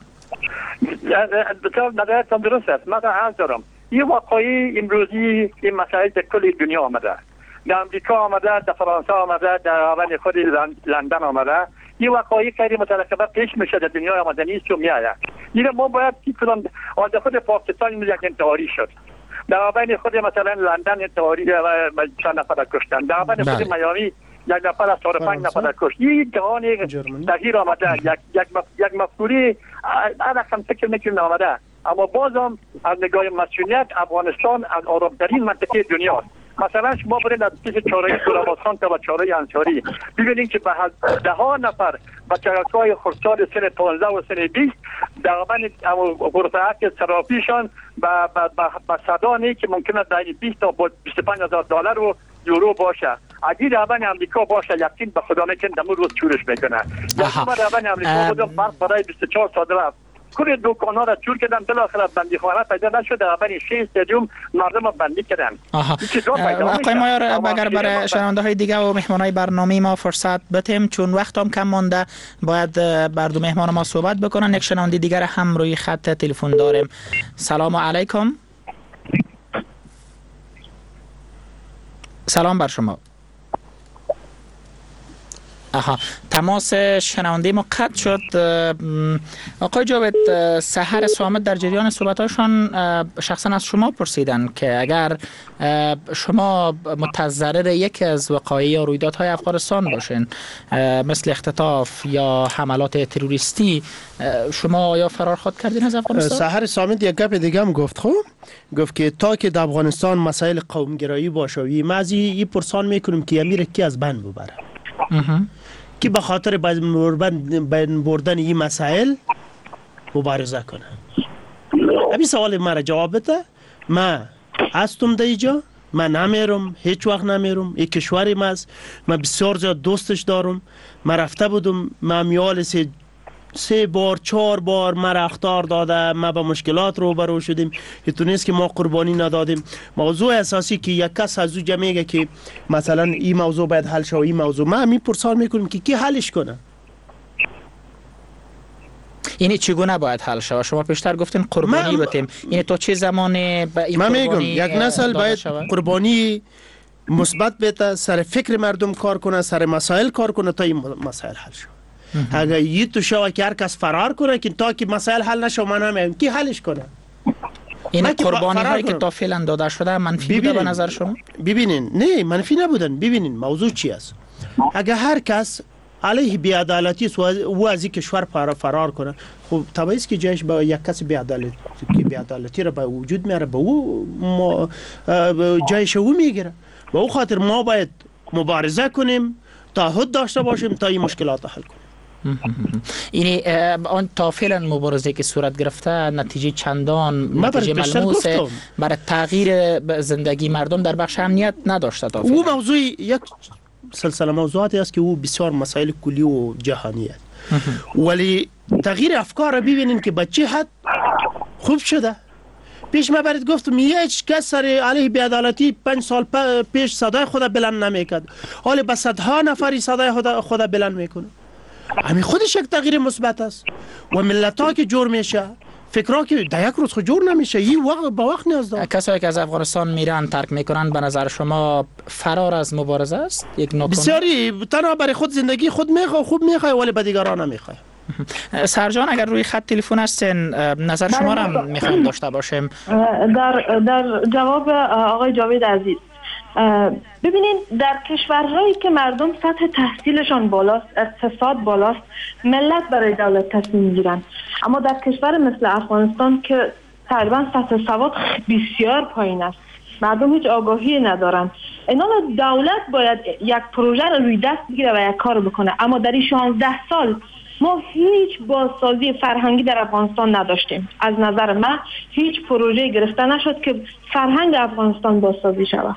نظرتان درست است. من عرض دارم این واقعی امروزی این مسائل در کل دنیا آمده، در امریکا آمده، در فرانسه آمده، در اول خود لندن آمده. این واقعی که مترکبه پیش میشه در دنیا آمده نیست و میآید. این ما باید کنم از خود پاکستان یک انتحاری شد، در اول خود مثلا لندن انتحاری و چند نفر کشتن، در اول خود میامی یک نفر از 45 نفر کشت. این جهان تغییر آمده، یک مفکوری رقم فکر میکنیم آمده، اما بازم از نگاه مسئولیت افغانستان از آرام‌ترین منطقه دنیا است. مثلا شما برید از پیش چهارراه گلابادخان تا به چهارراه انصاری ببینید که به 10 نفر بچه‌های خردسال سن 15 و سن 20 در من غرفه صرافیشان به صدانی که ممکنه در 20 تا 25,000 دلار و یورو باشه. اگه روان امریکا باشه یقین به خدا میکنه دمو روز چورش میکنه. یعنی روان امریکا بودم فرق برای 24 ساعت رفت. کل دکان‌ها را چور کردن، بالاخره بندی خانه پیدا نشد، اولین 6 استادیوم مردم را بندی کردن. آقای مایار، اگر برای شنونده‌های دیگه و مهمانای برنامه ما فرصت بدیم چون وقت هم کم مانده باید بر دو مهمان ما صحبت بکنن. یک شنونده دیگر هم روی خط تلفن داریم. سلام علیکم. سلام بر شما. تماس شنونده ما قطع شد. آقای جاوید، سحر صامت در جریان صحبتاشان شخصا از شما پرسیدن که اگر شما متضرر یکی از وقایع یا رویدادهای افغانستان باشین مثل اختطاف یا حملات تروریستی، شما آیا فرار خود کردین از افغانستان؟ سحر صامت یک گپ دیگه هم گفت. گفت که تا که در افغانستان مسائل قومگرایی باشه، ما از این پرسان میکنیم که امیر کی از بند ببره که به خاطر بین بردن این مسائل مبارزه کنه. همین سوال مرا جواب بده. من هستم در اینجا، من نمیرم، هیچ وقت نمیرم. این کشوری ماست، من بسیار زیاد دوستش دارم. من رفته بودم، من میال 3 بار 4 بار مرا اخطار داده، ما با مشکلات روبرو شدیم. تو نیست که ما قربانی ندادیم. موضوع اساسی که یک کس از او میگه که مثلا این موضوع باید حل شه، این موضوع ما همین پرسان میکنیم که کی حلش کنه. یعنی چگونه باید حل شه؟ شما پیشتر گفتین قربانی بتیم، یعنی تا چه زمانی به این من میگم یک نسل باید قربانی مثبت بده، سر فکر مردم کار کنه، سر مسائل کار کنه تا این مسائل حل شه. اگر یه تو شو که هر کس فرار کنه که تا که مسائل حل نشه، من هم کی حلش کنه. این قربانی هایی که تا فعلا داده شده منفی بوده به نظر شما؟ ببینین نه منفی نبودن. ببینین موضوع چی است. اگر هر کس علیه بی‌عدالتی و از این کشور فرار کنه، خب طبیعی است که جایش با یک کس بی‌عدالتی را به وجود میاره، به او جایش او میگیره. به او خاطر ما باید مبارزه کنیم، تعهد داشته باشیم تا این مشکلات حل کنیم. یعنی آن تا فعلا مبارزه که صورت گرفته نتیجه چندان نتیجه ملموس برای تغییر زندگی مردم در بخش امنیت نداشته تا فعلا. او موضوع یک سلسله موضوعاتی است که او بسیار مسائل کلی و جهانی است. ولی تغییر افکار را ببینیم که بچه حد خوب شده. پیش ما برات گفتم هیچ کس سر علیه بی‌عدالتی 5 سال پیش صدای خود بلند نمیکرد، حالا به صدها نفری صدای خود بلند میکنه. همین خودش یک تغییر مثبت است. و ملت‌ها که جور میشه، فکرها که در یک روز خود جور نمیشه، این وقت با وقت نیاز داره. کسایی که از افغانستان میرن ترک میکنن، به نظر شما فرار از مبارزه است؟ یک ناکام بسیاری تنها برای خود زندگی خود میخواد، خوب میخواد، ولی به دیگران نمیخواد. سرجان اگر روی خط تلفن هستین نظر شما را هم میخوایم داشته باشیم. در جواب آقای جاوید عزیز، ببینید در کشورهایی که مردم سطح تحصیلشان بالاست، اقتصاد بالاست، ملت برای دولت تصمیم میگیرن. اما در کشور مثل افغانستان که تقریبا سطح سواد بسیار پایین است، مردم هیچ آگاهی ندارن. اینا دولت باید یک پروژه رو روی دست بگیره و یک کار بکنه. اما در این 16 سال ما هیچ بازسازی فرهنگی در افغانستان نداشتیم. از نظر من هیچ پروژه گرفته نشد که فرهنگ افغانستان بازسازی شود.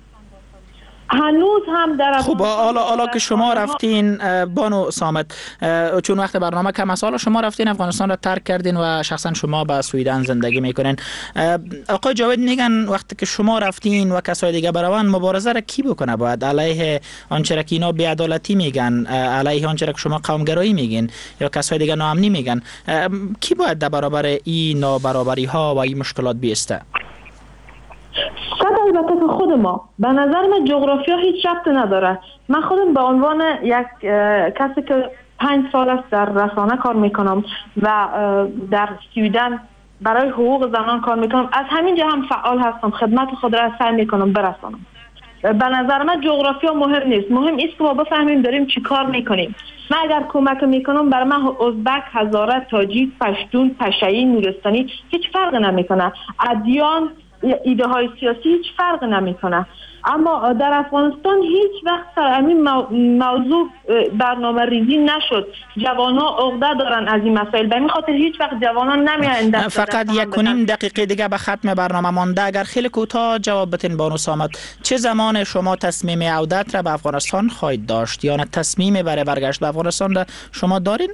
هنوز هم در خب حالا که شما رفتین بانو صامت، چون وقت برنامه کم است، حالا شما رفتین افغانستان را ترک کردین و شخصا شما به سویدن زندگی میکنین. آقای جاوید میگن وقتی که شما رفتین و کسای دیگه بروان، مبارزه را کی بکنه؟ باید علیه آنچه که اینا بی‌عدالتی میگن، علیه آنچه که شما قومگرایی میگین یا کسای دیگه ناامنی میگن، کی باید در برابر این نابرابری ها و این مشکلات بیسته؟ البته که خود ما، به نظر من جغرافیا هیچ ربطی نداره. من خودم به عنوان یک کسی که 5 سال است در رسانه کار میکنم و در سویدن برای حقوق زنان کار میکنم، از همین جا هم فعال هستم، خدمت خود را سعی میکنم برسانم. به نظر من جغرافیا مهم نیست، مهم است که ما بفهمیم داریم چی کار میکنیم. من اگر کمک میکنم، برای من ازبک، هزاره، تاجیک، پشتون، پشایی، نورستانی هیچ فرق نمیکنه. ادیان، ایده های سیاسی هیچ فرق نمیکنه. اما در افغانستان هیچ وقت سر همین موضوع برنامه ریزی نشد. جوانان عقده دارن از این مسائل، به این خاطر هیچ وقت جوانان نمیان. فقط 1.5 دقیقه دیگه به ختم برنامه مانده، اگر خیلی کوتاه جواب بدین بانو صامت، چه زمان شما تصمیم عودت را به افغانستان خواهید داشت یا نه تصمیم برای برگشت به افغانستان را شما دارین؟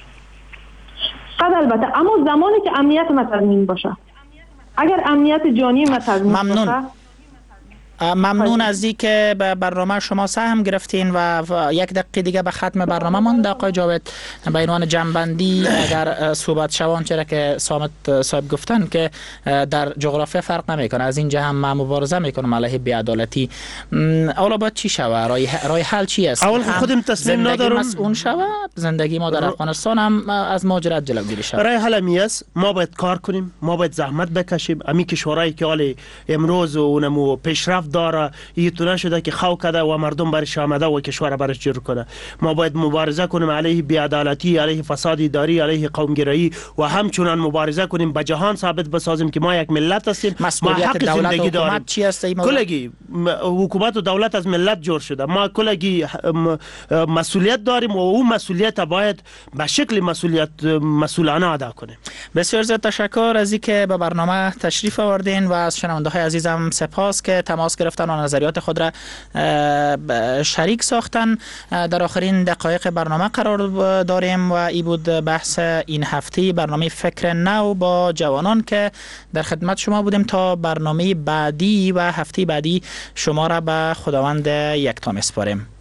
البته، اما زمانی که امنیت ما تضمین باشه. اگر امنیت جانی ما تضمین باشه، ممنون از این که به برنامه شما سهم گرفتین و 1 دقیقه دیگه به ختم برنامه مونده. آقای جاوید به عنوان جنبندی اگر صحبت شوان چرا که صامت صاحب گفتن که در جغرافیا فرق نمیکنه، از این جهت ما مبارزه میکنم علیه بی‌عدالتی، اولا باید چی شوه؟ راه حل چی است؟ اول خودم تصمیم ندارم مسئول شوه، زندگی ما در افغانستان هم از مهاجرت جلوگیری شود. راه حل می است ما باید کار کنیم، ما باید زحمت بکشیم. امی کشورایی که حال امروز اونمو پیشرفت داره ایتونه شده که خو کده و مردم برش آمده و کشور برش جور کنه. ما باید مبارزه کنیم علیه بی‌عدالتی، علیه فساد اداری، علیه قومگرایی و همچنان مبارزه کنیم به جهان ثابت بسازیم که ما یک ملت هستیم. ما حق زندگی داریم. چی است کلگی حکومت و دولت از ملت جور شده. ما کلگی مسئولیت داریم و اون مسئولیت باید به شکل مسئولانه ادا کنیم. بسیار زیاد تشکر از اینکه به برنامه تشریف آوردین و از شنونده های عزیزم سپاس که تماس گرفتن و نظریات خود را شریک ساختن. در آخرین دقایق برنامه قرار داریم و این بود بحث این هفته برنامه فکر نو با جوانان که در خدمت شما بودیم. تا برنامه بعدی و هفته بعدی شما را به خداوند یکتا میسپاریم.